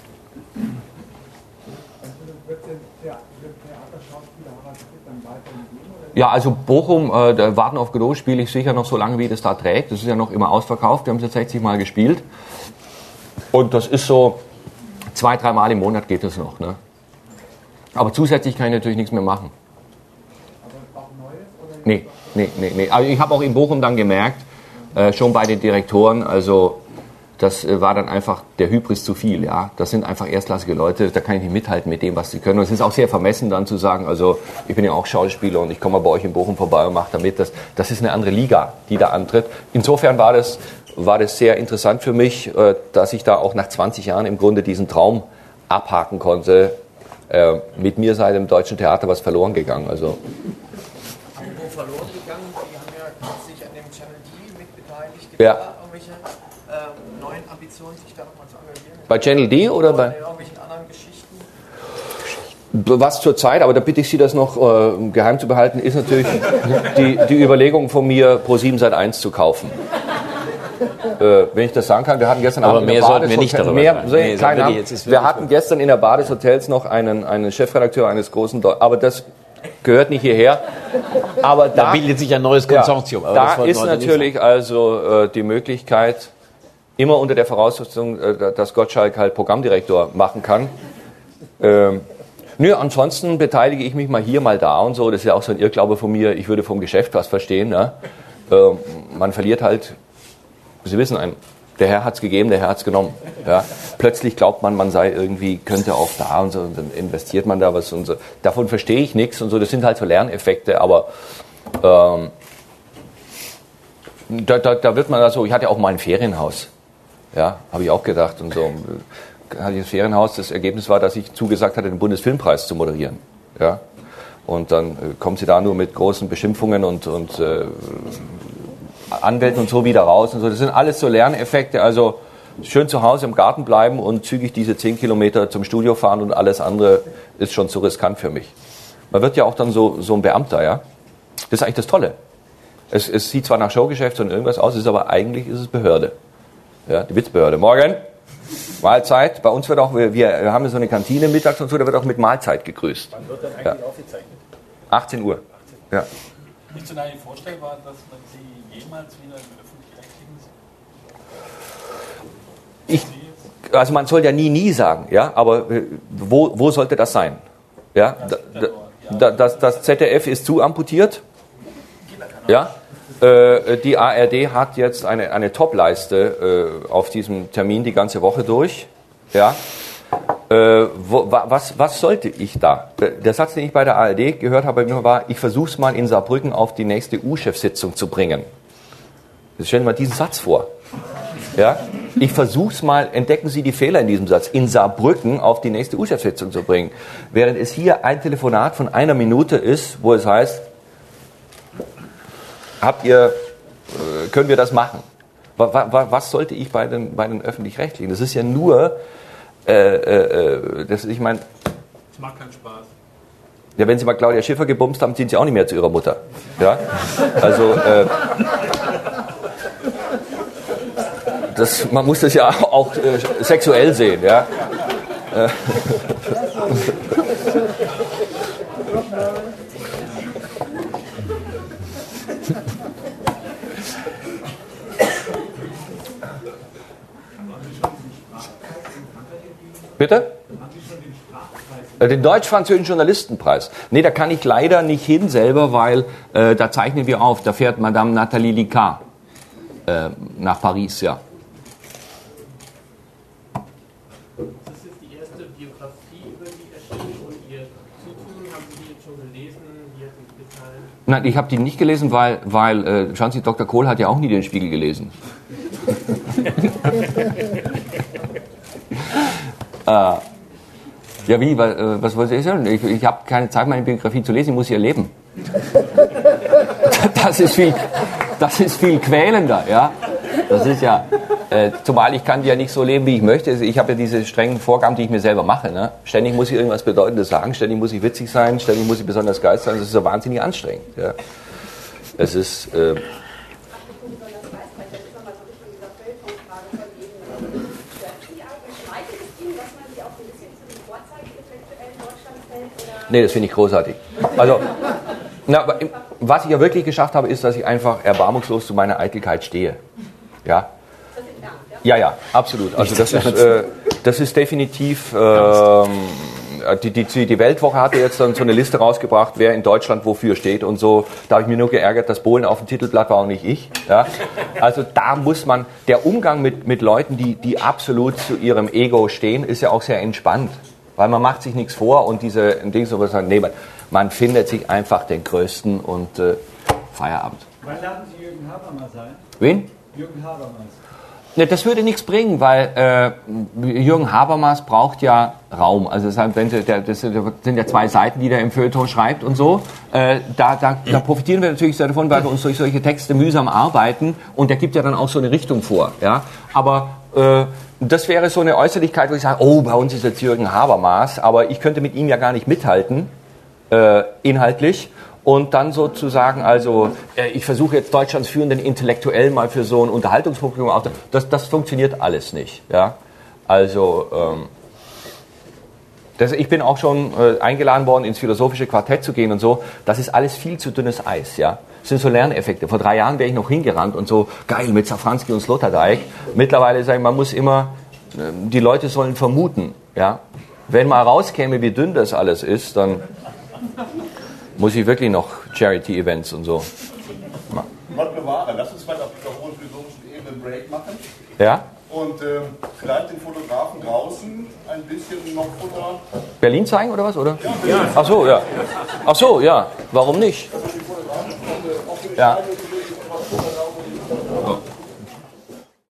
Ja, also Bochum, äh, der Warten auf Godot spiele ich sicher noch so lange, wie das da trägt. Das ist ja noch immer ausverkauft. Wir haben es jetzt sechzig Mal gespielt. Und das ist so, zwei, drei Mal im Monat geht das noch. Ne? Aber zusätzlich kann ich natürlich nichts mehr machen. Aber auch Neues? Oder nee, nee, nee, nee. Also ich habe auch in Bochum dann gemerkt, Äh, schon bei den Direktoren, also das äh, war dann einfach der Hybris zu viel, ja. Das sind einfach erstklassige Leute, da kann ich nicht mithalten mit dem, was sie können. Und es ist auch sehr vermessen dann zu sagen, also ich bin ja auch Schauspieler und ich komme mal bei euch in Bochum vorbei und mache da mit. Das, das ist eine andere Liga, die da antritt. Insofern war das, war das sehr interessant für mich, äh, dass ich da auch nach zwanzig Jahren im Grunde diesen Traum abhaken konnte. Äh, mit mir sei dem deutschen Theater was verloren gegangen. Also Apropos verloren gegangen, die haben ja sich an dem Channel D mit beteiligt. Gibt ja. es da irgendwelche äh, neuen Ambitionen, sich da nochmal zu engagieren? Bei Channel D oder bei irgendwelchen anderen Geschichten? Was zur Zeit, aber da bitte ich Sie, das noch äh, geheim zu behalten, ist natürlich die, die Überlegung von mir, ProSieben Sat eins zu kaufen. Äh, wenn ich das sagen kann, wir hatten gestern aber Abend mehr sollten wir nicht darüber mehr, sagen. Nee, keine wirklich, jetzt ist wir hatten gestern in der Bar des Hotels noch einen, einen Chefredakteur eines großen, Deu- aber das gehört nicht hierher. Aber da, da bildet sich ein neues Konsortium. Ja, aber da das ist natürlich also äh, die Möglichkeit, immer unter der Voraussetzung, äh, dass Gottschalk halt Programmdirektor machen kann. Ähm, nö, ansonsten beteilige ich mich mal hier, mal da und so. Das ist ja auch so ein Irrglaube von mir. Ich würde vom Geschäft was verstehen. Ne? Äh, man verliert halt. Sie wissen, ein, der Herr hat es gegeben, der Herr hat es genommen. Ja. Plötzlich glaubt man, man sei irgendwie, könnte auch da und so, und dann investiert man da was und so. Davon verstehe ich nichts und so, das sind halt so Lerneffekte, aber ähm, da, da, da wird man da so, ich hatte auch mal ein Ferienhaus, ja, habe ich auch gedacht und so. Hatte ich das Ferienhaus, das Ergebnis war, dass ich zugesagt hatte, den Bundesfilmpreis zu moderieren, ja. Und dann äh, kommt sie da nur mit großen Beschimpfungen und, und äh, Anwälten und so wieder raus und so. Das sind alles so Lerneffekte. Also schön zu Hause im Garten bleiben und zügig diese zehn Kilometer zum Studio fahren und alles andere ist schon zu riskant für mich. Man wird ja auch dann so, so ein Beamter, ja. Das ist eigentlich das Tolle. Es, es sieht zwar nach Showgeschäft und irgendwas aus, ist aber eigentlich ist es Behörde. Ja, die Witzbehörde. Morgen, Mahlzeit. Bei uns wird auch, wir, wir haben so eine Kantine mittags und so, da wird auch mit Mahlzeit gegrüßt. Wann wird dann eigentlich Ja. aufgezeichnet? achtzehn Uhr. Ja. Nicht so lange vorstellbar, dass man Sie jemals wieder im öffentlich-rechtlichen Ich, also man soll ja nie, nie sagen, ja, aber äh, wo, wo sollte das sein? Ja, da, da, das, das Z D F ist zu amputiert, ja, äh, die A R D hat jetzt eine, eine Top-Leiste äh, auf diesem Termin die ganze Woche durch, ja, äh, wo, was, was sollte ich da? Der Satz, den ich bei der A R D gehört habe, war, ich versuche es mal in Saarbrücken auf die nächste U-Chefsitzung zu bringen. Jetzt stellen Sie mal diesen Satz vor. Ja? Ich versuche es mal, entdecken Sie die Fehler in diesem Satz, in Saarbrücken auf die nächste U-Chefsitzung zu bringen. Während es hier ein Telefonat von einer Minute ist, wo es heißt, habt ihr, äh, können wir das machen? Was, was sollte ich bei den, bei den Öffentlich-Rechtlichen? Das ist ja nur, äh, äh, das, ich meine... Das macht keinen Spaß. Ja, wenn Sie mal Claudia Schiffer gebumst haben, ziehen Sie auch nicht mehr zu Ihrer Mutter. Ja? Also... Äh, das, man muss das ja auch äh, sexuell sehen, ja. Äh. Bitte? Den deutsch-französischen Journalistenpreis. Nee, da kann ich leider nicht hin selber, weil äh, da zeichnen wir auf. Da fährt Madame Nathalie Licard äh, nach Paris, ja. Das ist die erste Biografie über Sie erschienen und Ihr Zutun. Haben Sie die jetzt schon gelesen? Wie hat es gefallen? Nein, ich habe die nicht gelesen, weil, weil äh, schauen Sie, Doktor Kohl hat ja auch nie den Spiegel gelesen. äh, Ja, wie? Was, was wollte ich sagen? Ich, ich habe keine Zeit, meine Biografie zu lesen, ich muss sie erleben. Das ist viel, das ist viel quälender, ja. Das ist ja, äh, zumal ich kann die ja nicht so leben, wie ich möchte. Ich habe ja diese strengen Vorgaben, die ich mir selber mache. Ne? Ständig muss ich irgendwas Bedeutendes sagen, ständig muss ich witzig sein, ständig muss ich besonders geil sein. Das ist ja wahnsinnig anstrengend. Ja. Es ist... Äh, Nee, das finde ich großartig. Also, na, was ich ja wirklich geschafft habe, ist, dass ich einfach erbarmungslos zu meiner Eitelkeit stehe. Ja? Ja, ja, absolut. Also das ist, äh, das ist definitiv, äh, die, die, die Weltwoche hatte jetzt dann so eine Liste rausgebracht, wer in Deutschland wofür steht und so. Da habe ich mich nur geärgert, dass Bohlen auf dem Titelblatt war und nicht ich. Ja? Also da muss man, der Umgang mit, mit Leuten, die, die absolut zu ihrem Ego stehen, ist ja auch sehr entspannt. Weil man macht sich nichts vor und diese Dinge so was sagen, nee, man, man findet sich einfach den Größten und äh, Feierabend. Wann laden Sie Jürgen Habermas ein? Wen? Jürgen Habermas. Ne, das würde nichts bringen, weil äh, Jürgen Habermas braucht ja Raum. Also das, heißt, wenn Sie, der, das sind ja zwei Seiten, die er im Feuilleton schreibt und so. Äh, da, da, da profitieren wir natürlich sehr davon, weil wir uns durch solche Texte mühsam arbeiten und der gibt ja dann auch so eine Richtung vor. Ja? Aber äh, das wäre so eine Äußerlichkeit, wo ich sage, oh, bei uns ist jetzt Jürgen Habermas, aber ich könnte mit ihm ja gar nicht mithalten, äh, inhaltlich. Und dann sozusagen, also äh, ich versuche jetzt Deutschlands führenden Intellektuellen mal für so ein Unterhaltungspublikum auch, das, das funktioniert alles nicht. Ja? Also ähm, das, ich bin auch schon äh, eingeladen worden, ins philosophische Quartett zu gehen und so. Das ist alles viel zu dünnes Eis, ja. Das sind so Lerneffekte. Vor drei Jahren wäre ich noch hingerannt und so, geil, mit Safranski und Sloterdijk. Mittlerweile sage ich, man muss immer, äh, die Leute sollen vermuten, ja. Wenn mal rauskäme, wie dünn das alles ist, dann muss ich wirklich noch Charity-Events und so. Gott bewahre, lass uns mal auf dieser hohen philosophischen Ebene einen Break machen. Ja? Und äh, vielleicht den Fotografen draußen ein bisschen noch Futter. Berlin zeigen oder was, oder? Ja. Ach so, ja. Ach so, ja. Warum nicht? Ja.